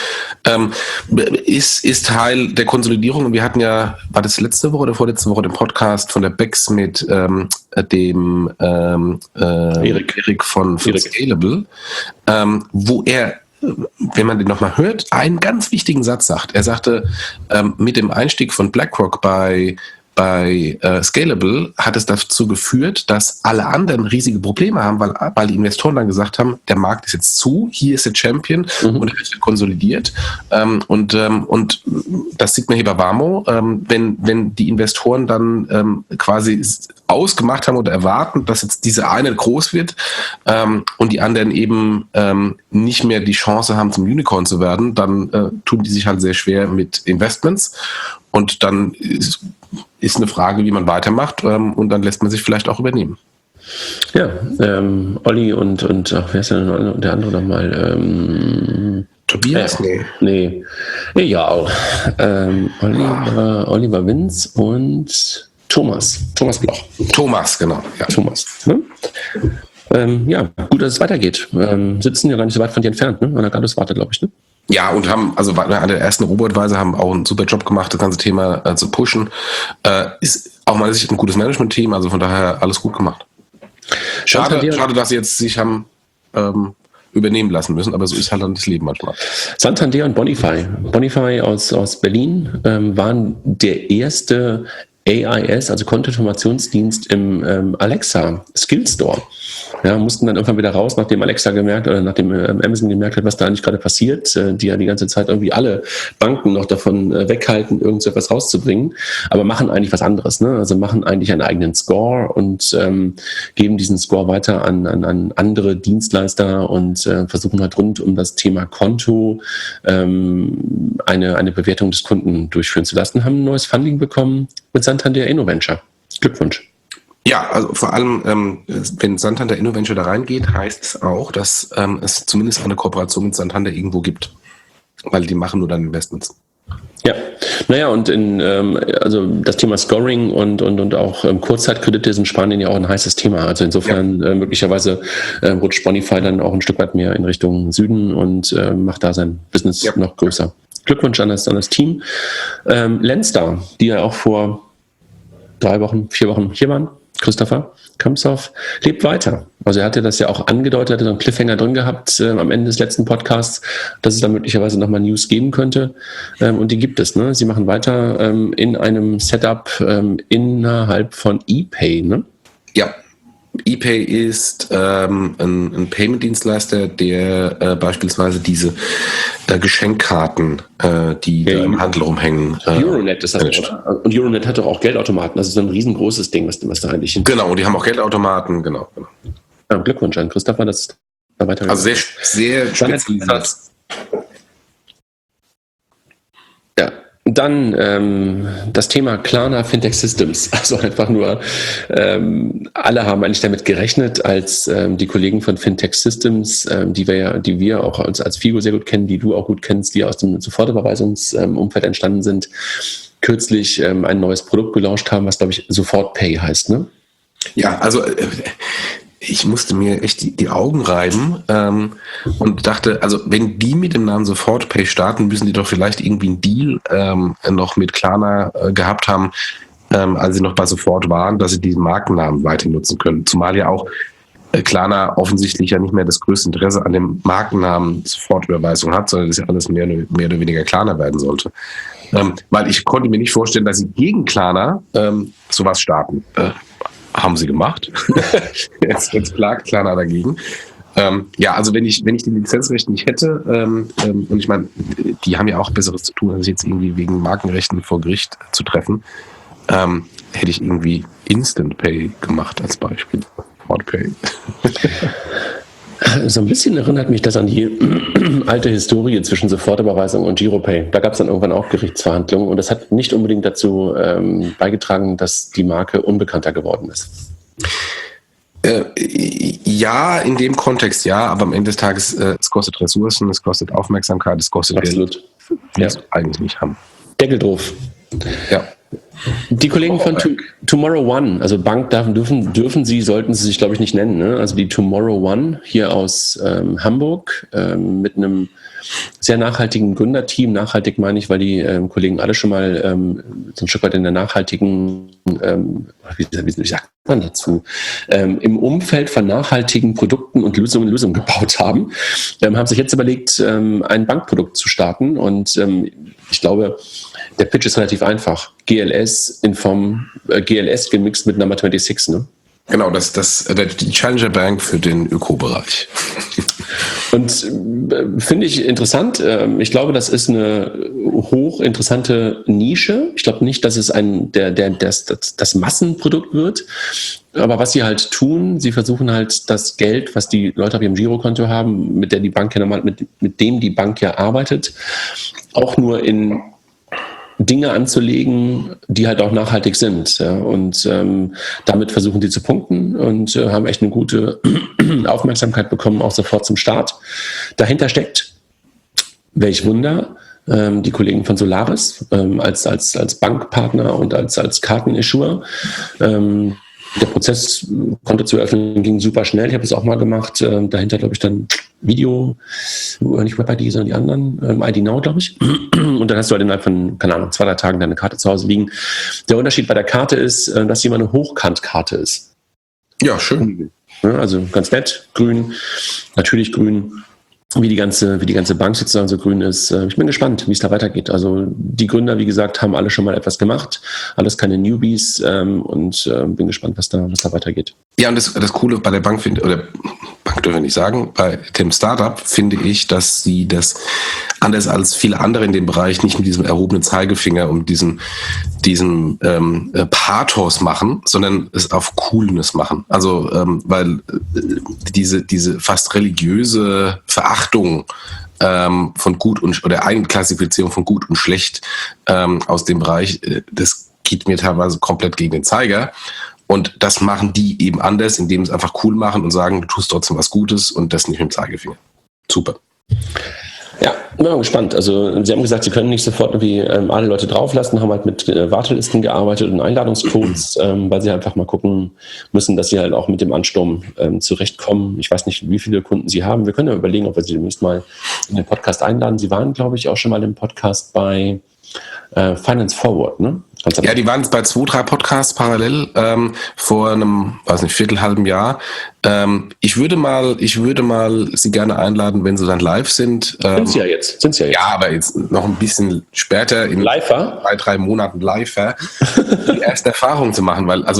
Ist Teil der Konsolidierung. Wir hatten ja, war das letzte Woche oder vorletzte Woche den Podcast von der Bex mit dem Erik von Scalable, wo er, wenn man den nochmal hört, einen ganz wichtigen Satz sagt. Er sagte, mit dem Einstieg von BlackRock bei Scalable hat es dazu geführt, dass alle anderen riesige Probleme haben, weil die Investoren dann gesagt haben, der Markt ist jetzt zu, hier ist der Champion und er wird konsolidiert. Und das sieht man hier bei Wamo, wenn die Investoren dann quasi ausgemacht haben oder erwarten, dass jetzt diese eine groß wird und die anderen eben nicht mehr die Chance haben, zum Unicorn zu werden, dann tun die sich halt sehr schwer mit Investments. Und dann ist eine Frage, wie man weitermacht, und dann lässt man sich vielleicht auch übernehmen. Ja, Olli und wer ist denn der andere nochmal? Tobias? Nee. Ja, auch. Oliver Winz und Thomas Bloch. Thomas, genau. Ja. Thomas. Ne? Ja, gut, dass es weitergeht. Sitzen ja gar nicht so weit von dir entfernt, ne? An der Garduswarte, glaube ich, ne? Ja, und haben, also an der ersten Robo-Advisor haben auch einen super Job gemacht, das ganze Thema zu pushen. Ist auch meiner Sicht ein gutes Management-Team, also von daher alles gut gemacht. Schade, dass sie jetzt sich haben übernehmen lassen müssen, aber so ist halt dann das Leben manchmal. Santander und Bonify. Bonify aus Berlin waren der erste AIS, also Kontoinformationsdienst im Alexa Skill Store. Ja, mussten dann irgendwann wieder raus, nachdem Amazon gemerkt hat, was da eigentlich gerade passiert, die ja die ganze Zeit irgendwie alle Banken noch davon weghalten, irgend so etwas rauszubringen, aber machen eigentlich was anderes, ne? Also machen eigentlich einen eigenen Score und geben diesen Score weiter an andere Dienstleister und versuchen halt rund um das Thema Konto eine Bewertung des Kunden durchführen zu lassen, haben ein neues Funding bekommen mit Santander InnoVenture. Glückwunsch. Ja, also vor allem, wenn Santander InnoVenture da reingeht, heißt es auch, dass es zumindest eine Kooperation mit Santander irgendwo gibt. Weil die machen nur dann Investments. Ja, naja, und also das Thema Scoring und auch Kurzzeitkredite sind in Spanien ja auch ein heißes Thema. Also insofern möglicherweise rutscht Bonify dann auch ein Stück weit mehr in Richtung Süden und macht da sein Business noch größer. Glückwunsch an das Team. Lenstar, die ja auch vor 4 Wochen hier waren. Christopher Kampshoff lebt weiter. Also er hatte das ja auch angedeutet, hatte so einen Cliffhanger drin gehabt am Ende des letzten Podcasts, dass es da möglicherweise nochmal News geben könnte. Und die gibt es. Ne? Sie machen weiter in einem Setup innerhalb von ePay. Ne? Ja. ePay ist ein Payment-Dienstleister, der beispielsweise diese Geschenkkarten, die da im Handel rumhängen. Euronet ist das, oder? Und Euronet hat doch auch Geldautomaten. Das ist so ein riesengroßes Ding, was da eigentlich hin. Genau, und die haben auch Geldautomaten, genau. Ja, Glückwunsch an Christopher, das ist da weiter. Also sehr, sehr spezialisiert. Ja. Dann das Thema Klarna Fintech Systems. Also einfach nur, alle haben eigentlich damit gerechnet, als die Kollegen von Fintech Systems, die wir auch als Figo sehr gut kennen, die du auch gut kennst, die aus dem Sofortüberweisungsumfeld entstanden sind, kürzlich ein neues Produkt gelauncht haben, was, glaube ich, SofortPay heißt, ne? Ja, also ich musste mir echt die Augen reiben und dachte, also wenn die mit dem Namen SofortPay starten, müssen die doch vielleicht irgendwie einen Deal noch mit Klarna gehabt haben, als sie noch bei Sofort waren, dass sie diesen Markennamen weiter nutzen können. Zumal ja auch Klarna offensichtlich ja nicht mehr das größte Interesse an dem Markennamen Sofortüberweisung hat, sondern das ja alles mehr oder weniger Klarna werden sollte. Weil ich konnte mir nicht vorstellen, dass sie gegen Klarna sowas starten. Haben sie gemacht. Jetzt klagt Klarna dagegen. Also wenn ich die Lizenzrechte nicht hätte, und ich meine, die haben ja auch Besseres zu tun, als jetzt irgendwie wegen Markenrechten vor Gericht zu treffen, hätte ich irgendwie Instant Pay gemacht als Beispiel. Pay. So ein bisschen erinnert mich das an die alte Historie zwischen Sofortüberweisung und Giropay. Da gab es dann irgendwann auch Gerichtsverhandlungen und das hat nicht unbedingt dazu beigetragen, dass die Marke unbekannter geworden ist. Ja, in dem Kontext ja, aber am Ende des Tages, es kostet Ressourcen, es kostet Aufmerksamkeit, es kostet Absolut. Geld. Willst du eigentlich nicht haben. Deckel drauf. Ja. Die Kollegen von Tomorrow One, also Bank dürfen sie, sollten sie sich, glaube ich, nicht nennen. Ne? Also die Tomorrow One hier aus Hamburg mit einem sehr nachhaltigen Gründerteam. Nachhaltig meine ich, weil die Kollegen alle schon mal so ein Stück weit in der nachhaltigen, wie sagt man dazu, im Umfeld von nachhaltigen Produkten und Lösungen gebaut haben, haben sich jetzt überlegt, ein Bankprodukt zu starten. Und ich glaube, der Pitch ist relativ einfach. GLS GLS gemixt mit Number 26, ne? Genau, die Challenger Bank für den Ökobereich. Und finde ich interessant. Ich glaube, das ist eine hochinteressante Nische. Ich glaube nicht, dass es das Massenprodukt wird. Aber was sie halt tun, sie versuchen halt das Geld, was die Leute auf ihrem Girokonto haben, mit dem die Bank ja arbeitet, auch nur in Dinge anzulegen, die halt auch nachhaltig sind. Ja. Und damit versuchen sie zu punkten und haben echt eine gute Aufmerksamkeit bekommen, auch sofort zum Start. Dahinter steckt, welch Wunder, die Kollegen von Solaris als Bankpartner und als Kartenissuer. Der Prozess, Konto zu öffnen, ging super schnell. Ich habe es auch mal gemacht. Dahinter, glaube ich, dann Video, nicht WebID, sondern die anderen, ID Now, glaube ich. Und dann hast du halt innerhalb von, 2-3 Tagen deine Karte zu Hause liegen. Der Unterschied bei der Karte ist, dass sie immer eine Hochkantkarte ist. Ja, schön. Ja, also ganz nett, grün, natürlich grün. Wie die ganze Bank sozusagen so grün ist. Ich bin gespannt, wie es da weitergeht. Also die Gründer, wie gesagt, haben alle schon mal etwas gemacht. Alles keine Newbies und bin gespannt, was da weitergeht. Ja, und das Coole bei der Bank Bank dürfen wir nicht sagen, bei dem Startup finde ich, dass sie das anders als viele andere in dem Bereich nicht mit diesem erhobenen Zeigefinger und diesem Pathos machen, sondern es auf Coolness machen. Also weil diese fast religiöse Verachtung von gut und oder Einklassifizierung von gut und schlecht aus dem Bereich, das geht mir teilweise komplett gegen den Zeiger. Und das machen die eben anders, indem sie einfach cool machen und sagen, du tust trotzdem was Gutes und das nicht mit dem Zeigefinger. Super. Ja, bin mal gespannt. Also sie haben gesagt, sie können nicht sofort irgendwie alle Leute drauflassen, haben halt mit Wartelisten gearbeitet und Einladungscodes, weil sie einfach mal gucken müssen, dass sie halt auch mit dem Ansturm zurechtkommen. Ich weiß nicht, wie viele Kunden sie haben. Wir können ja überlegen, ob wir sie demnächst mal in den Podcast einladen. Sie waren, glaube ich, auch schon mal im Podcast bei Finance Forward, ne? Ja, die waren bei 2-3 Podcasts parallel vor einem, viertelhalben Jahr. Ich würde mal sie gerne einladen, wenn sie dann live sind. Sind sie ja jetzt. Ja, aber jetzt noch ein bisschen später, in 2-3 Monaten live, die erste Erfahrung zu machen, weil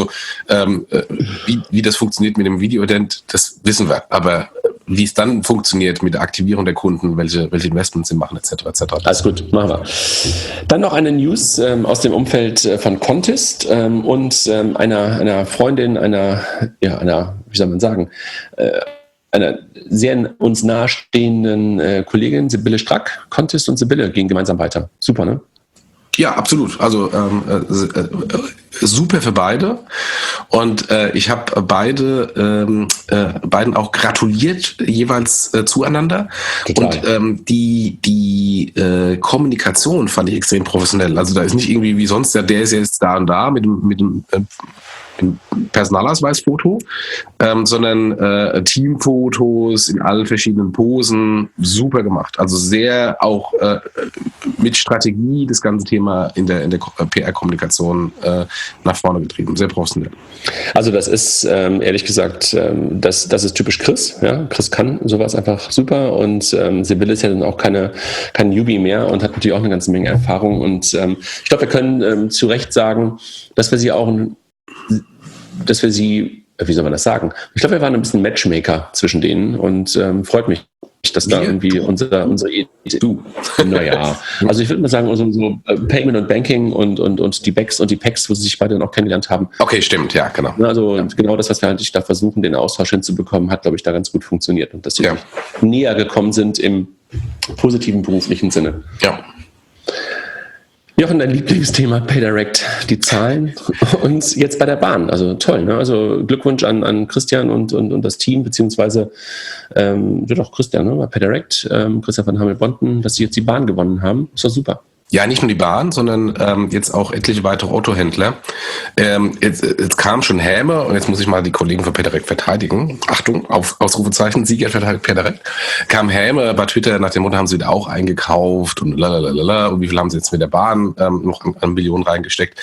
wie das funktioniert mit dem Video-Ident, das wissen wir. Aber wie es dann funktioniert mit der Aktivierung der Kunden, welche Investments sie machen, etc. Alles gut, machen wir. Dann noch eine News aus dem Umfeld von Contest und einer Freundin, einer, wie soll man sagen, einer sehr uns nahestehenden Kollegin, Sibylle Strack. Contest und Sibylle gehen gemeinsam weiter. Super, ne? Ja, absolut. Also super für beide. Und ich habe beiden auch gratuliert, jeweils zueinander. Total. Und die Kommunikation fand ich extrem professionell. Also da ist nicht irgendwie wie sonst, der ist jetzt da und da mit dem Personalausweisfoto, sondern Teamfotos in allen verschiedenen Posen, super gemacht. Also sehr auch mit Strategie das ganze Thema in der PR-Kommunikation nach vorne getrieben. Sehr professionell. Also das ist ehrlich gesagt, das ist typisch Chris. Ja? Chris kann sowas einfach super und Sibylle ist ja dann auch kein Newbie mehr und hat natürlich auch eine ganze Menge Erfahrung und ich glaube, wir können zu Recht sagen, dass wir sie wie soll man das sagen? Ich glaube, wir waren ein bisschen Matchmaker zwischen denen und freut mich, dass da irgendwie unsere naja, also ich würde mal sagen, so Payment und Banking und die Backs und die Packs, wo sie sich beide dann auch kennengelernt haben. Okay, stimmt, ja, genau. Also genau das, was wir eigentlich da versuchen, den Austausch hinzubekommen, hat, glaube ich, da ganz gut funktioniert und dass sie näher gekommen sind im positiven beruflichen Sinne. Ja. Jochen, dein Lieblingsthema PayDirect, die Zahlen und jetzt bei der Bahn. Also toll, ne? Also Glückwunsch an Christian und das Team, beziehungsweise doch Christian, ne? Bei PayDirect, Christian von Hamel-Bonten, dass sie jetzt die Bahn gewonnen haben. Ist doch super. Ja, nicht nur die Bahn, sondern jetzt auch etliche weitere Autohändler. Jetzt kam schon Häme und jetzt muss ich mal die Kollegen von PayDirect verteidigen. Achtung, Ausrufezeichen, Sieger verteidigt PayDirect. Kam Häme bei Twitter nach dem Motto, haben sie wieder auch eingekauft und lalalala. Und wie viel haben sie jetzt mit der Bahn noch an Millionen reingesteckt?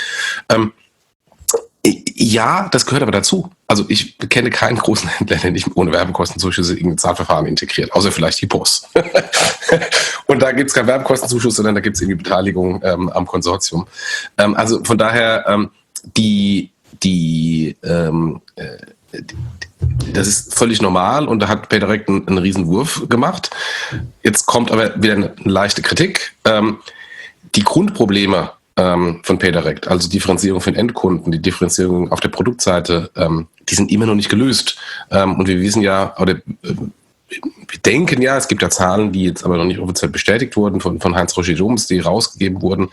Ja, das gehört aber dazu. Also ich kenne keinen großen Händler, der nicht ohne Werbekostenzuschüsse irgendein Zahlverfahren integriert, außer vielleicht die Post. Und da gibt es keinen Werbekostenzuschuss, sondern da gibt es irgendwie Beteiligung am Konsortium. Also von daher, das ist völlig normal und da hat PayDirect einen Riesenwurf gemacht. Jetzt kommt aber wieder eine leichte Kritik. Die Grundprobleme von PayDirect, also Differenzierung für den Endkunden, die Differenzierung auf der Produktseite, die sind immer noch nicht gelöst. Und wir wissen ja, oder wir denken ja, es gibt ja Zahlen, die jetzt aber noch nicht offiziell bestätigt wurden von Heinz-Roger Doms, die rausgegeben wurden,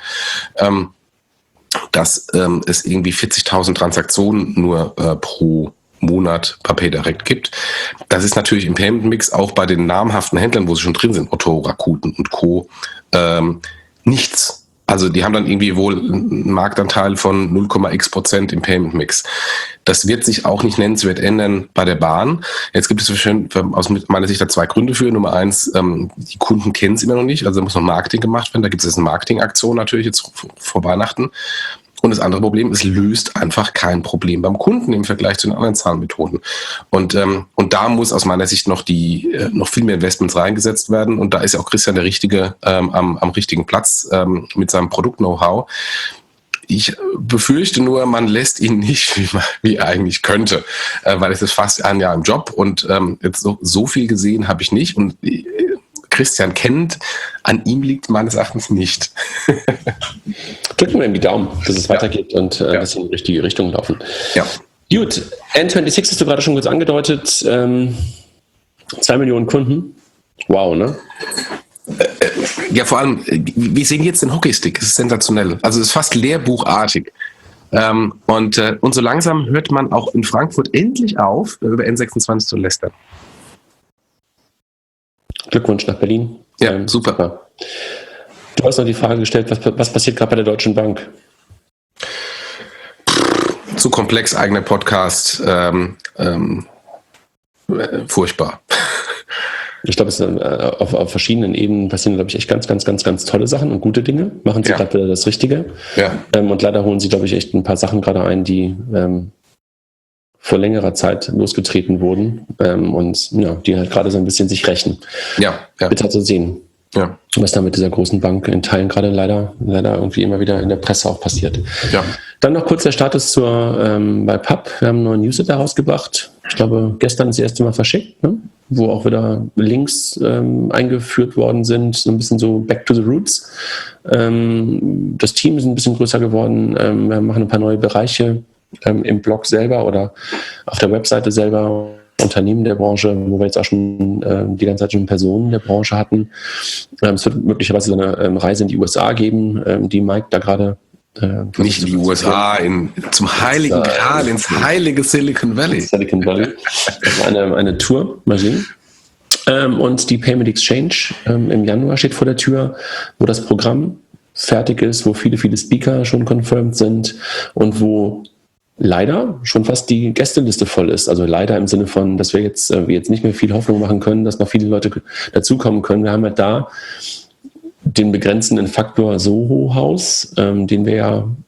dass es irgendwie 40.000 Transaktionen nur pro Monat bei PayDirect gibt. Das ist natürlich im Payment-Mix auch bei den namhaften Händlern, wo sie schon drin sind, Otto, Rakuten und Co., nichts. Also die haben dann irgendwie wohl einen Marktanteil von 0,x% im Payment-Mix. Das wird sich auch nicht nennenswert ändern bei der Bahn. Jetzt gibt es aus meiner Sicht da zwei Gründe für. Nummer eins, die Kunden kennen es immer noch nicht, also da muss noch Marketing gemacht werden. Da gibt es jetzt eine Marketingaktion natürlich jetzt vor Weihnachten. Und das andere Problem, es löst einfach kein Problem beim Kunden im Vergleich zu den anderen Zahlmethoden. Und da muss aus meiner Sicht noch viel mehr Investments reingesetzt werden. Und da ist auch Christian der Richtige am richtigen Platz mit seinem Produkt-Know-how. Ich befürchte nur, man lässt ihn nicht, wie er eigentlich könnte, weil es ist fast ein Jahr im Job und jetzt so viel gesehen habe ich nicht. Und Christian kennt, an ihm liegt meines Erachtens nicht. Drücken wir ihm die Daumen, dass es weitergeht und dass sie in die richtige Richtung laufen. Ja. Gut, N26 hast du gerade schon kurz angedeutet. 2 Millionen Kunden. Wow, ne? Ja, vor allem, wir sehen jetzt den Hockeystick. Es ist sensationell. Also es ist fast lehrbuchartig. Und so langsam hört man auch in Frankfurt endlich auf, über N26 zu lästern. Glückwunsch nach Berlin. Ja, super. Du hast noch die Frage gestellt, was passiert gerade bei der Deutschen Bank? Zu komplex, eigener Podcast. Furchtbar. Ich glaube, auf verschiedenen Ebenen passieren, glaube ich, echt ganz, ganz, ganz, ganz tolle Sachen und gute Dinge. Machen sie gerade wieder das Richtige. Ja. Und leider holen sie, glaube ich, echt ein paar Sachen gerade ein, die vor längerer Zeit losgetreten wurden und die halt gerade so ein bisschen sich rächen. Ja. Bitter zu sehen, was da mit dieser großen Bank in Teilen gerade leider irgendwie immer wieder in der Presse auch passiert. Ja. Dann noch kurz der Status bei PAP. Wir haben einen neuen Newsletter rausgebracht. Ich glaube, gestern das erste Mal verschickt, ne? Wo auch wieder Links eingeführt worden sind, so ein bisschen so back to the roots. Das Team ist ein bisschen größer geworden. Wir machen ein paar neue Bereiche im Blog selber oder auf der Webseite selber, Unternehmen der Branche, wo wir jetzt auch schon die ganze Zeit schon Personen der Branche hatten. Es wird möglicherweise eine Reise in die USA geben, die Mike da gerade nicht in die USA, zum Heiligen Gral, ins heilige Silicon Valley. Silicon Valley. Eine Tour, mal sehen. Und die Payment Exchange im Januar steht vor der Tür, wo das Programm fertig ist, wo viele, viele Speaker schon confirmed sind und wo leider schon fast die Gästeliste voll ist. Also leider im Sinne von, dass wir jetzt nicht mehr viel Hoffnung machen können, dass noch viele Leute dazukommen können. Wir haben halt da den begrenzenden Faktor Soho-Haus, den wir ja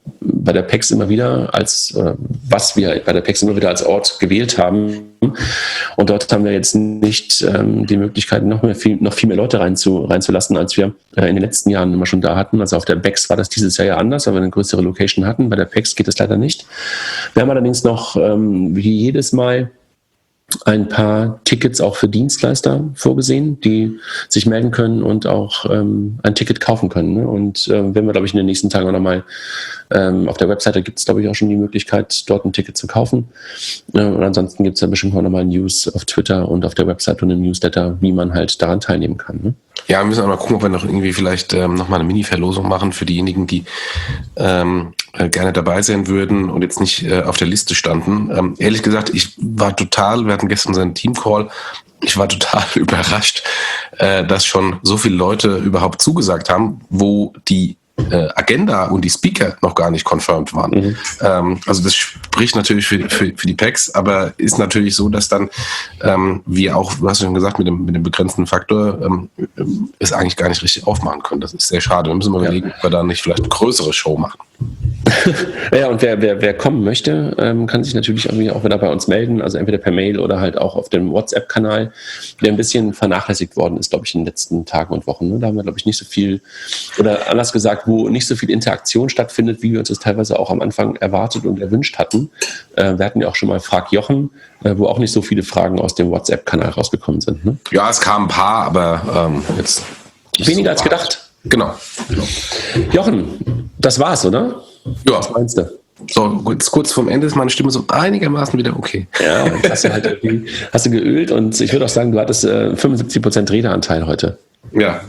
bei der PEX immer wieder was wir bei der PEX immer wieder als Ort gewählt haben. Und dort haben wir jetzt nicht die Möglichkeit, noch viel mehr Leute reinzulassen, als wir in den letzten Jahren immer schon da hatten. Also auf der BEX war das dieses Jahr ja anders, weil wir eine größere Location hatten. Bei der PEX geht das leider nicht. Wir haben allerdings noch, wie jedes Mal, ein paar Tickets auch für Dienstleister vorgesehen, die sich melden können und auch ein Ticket kaufen können. Ne? Und werden wir, glaube ich, in den nächsten Tagen auch nochmal auf der Webseite gibt es, glaube ich, auch schon die Möglichkeit, dort ein Ticket zu kaufen. Und ansonsten gibt es ja bestimmt auch nochmal News auf Twitter und auf der Webseite und im Newsletter, wie man halt daran teilnehmen kann. Ne? Ja, wir müssen auch mal gucken, ob wir noch irgendwie vielleicht nochmal eine Mini-Verlosung machen für diejenigen, die gerne dabei sein würden und jetzt nicht auf der Liste standen. Ehrlich gesagt, wir hatten gestern unseren Team-Call, ich war total überrascht, dass schon so viele Leute überhaupt zugesagt haben, wo die Agenda und die Speaker noch gar nicht confirmed waren. Also das spricht natürlich für die PEX, aber ist natürlich so, dass dann wir auch, du hast schon gesagt, mit dem begrenzten Faktor es eigentlich gar nicht richtig aufmachen können. Das ist sehr schade. Wir müssen mal überlegen, ob wir da nicht vielleicht eine größere Show machen. Ja, und wer kommen möchte, kann sich natürlich irgendwie auch wieder bei uns melden, also entweder per Mail oder halt auch auf dem WhatsApp-Kanal, der ein bisschen vernachlässigt worden ist, glaube ich, in den letzten Tagen und Wochen. Ne? Da haben wir, glaube ich, nicht so viel, oder anders gesagt, wo nicht so viel Interaktion stattfindet, wie wir uns das teilweise auch am Anfang erwartet und erwünscht hatten. Wir hatten ja auch schon mal Frag Jochen, wo auch nicht so viele Fragen aus dem WhatsApp-Kanal rausgekommen sind. Ne? Ja, es kamen ein paar, aber jetzt weniger als gedacht. Genau. Jochen, das war's, oder? Ja. Was meinst du? So, kurz vorm Ende ist meine Stimme so einigermaßen wieder okay. Ja, und hast du geölt und ich würde auch sagen, du hattest 75% Redeanteil heute. Ja.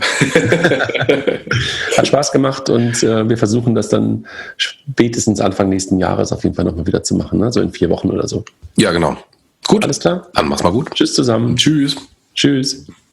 Hat Spaß gemacht und wir versuchen das dann spätestens Anfang nächsten Jahres auf jeden Fall nochmal wieder zu machen, ne? So in 4 Wochen oder so. Ja, genau. Gut. Alles klar? Dann mach's mal gut. Tschüss zusammen. Tschüss. Tschüss.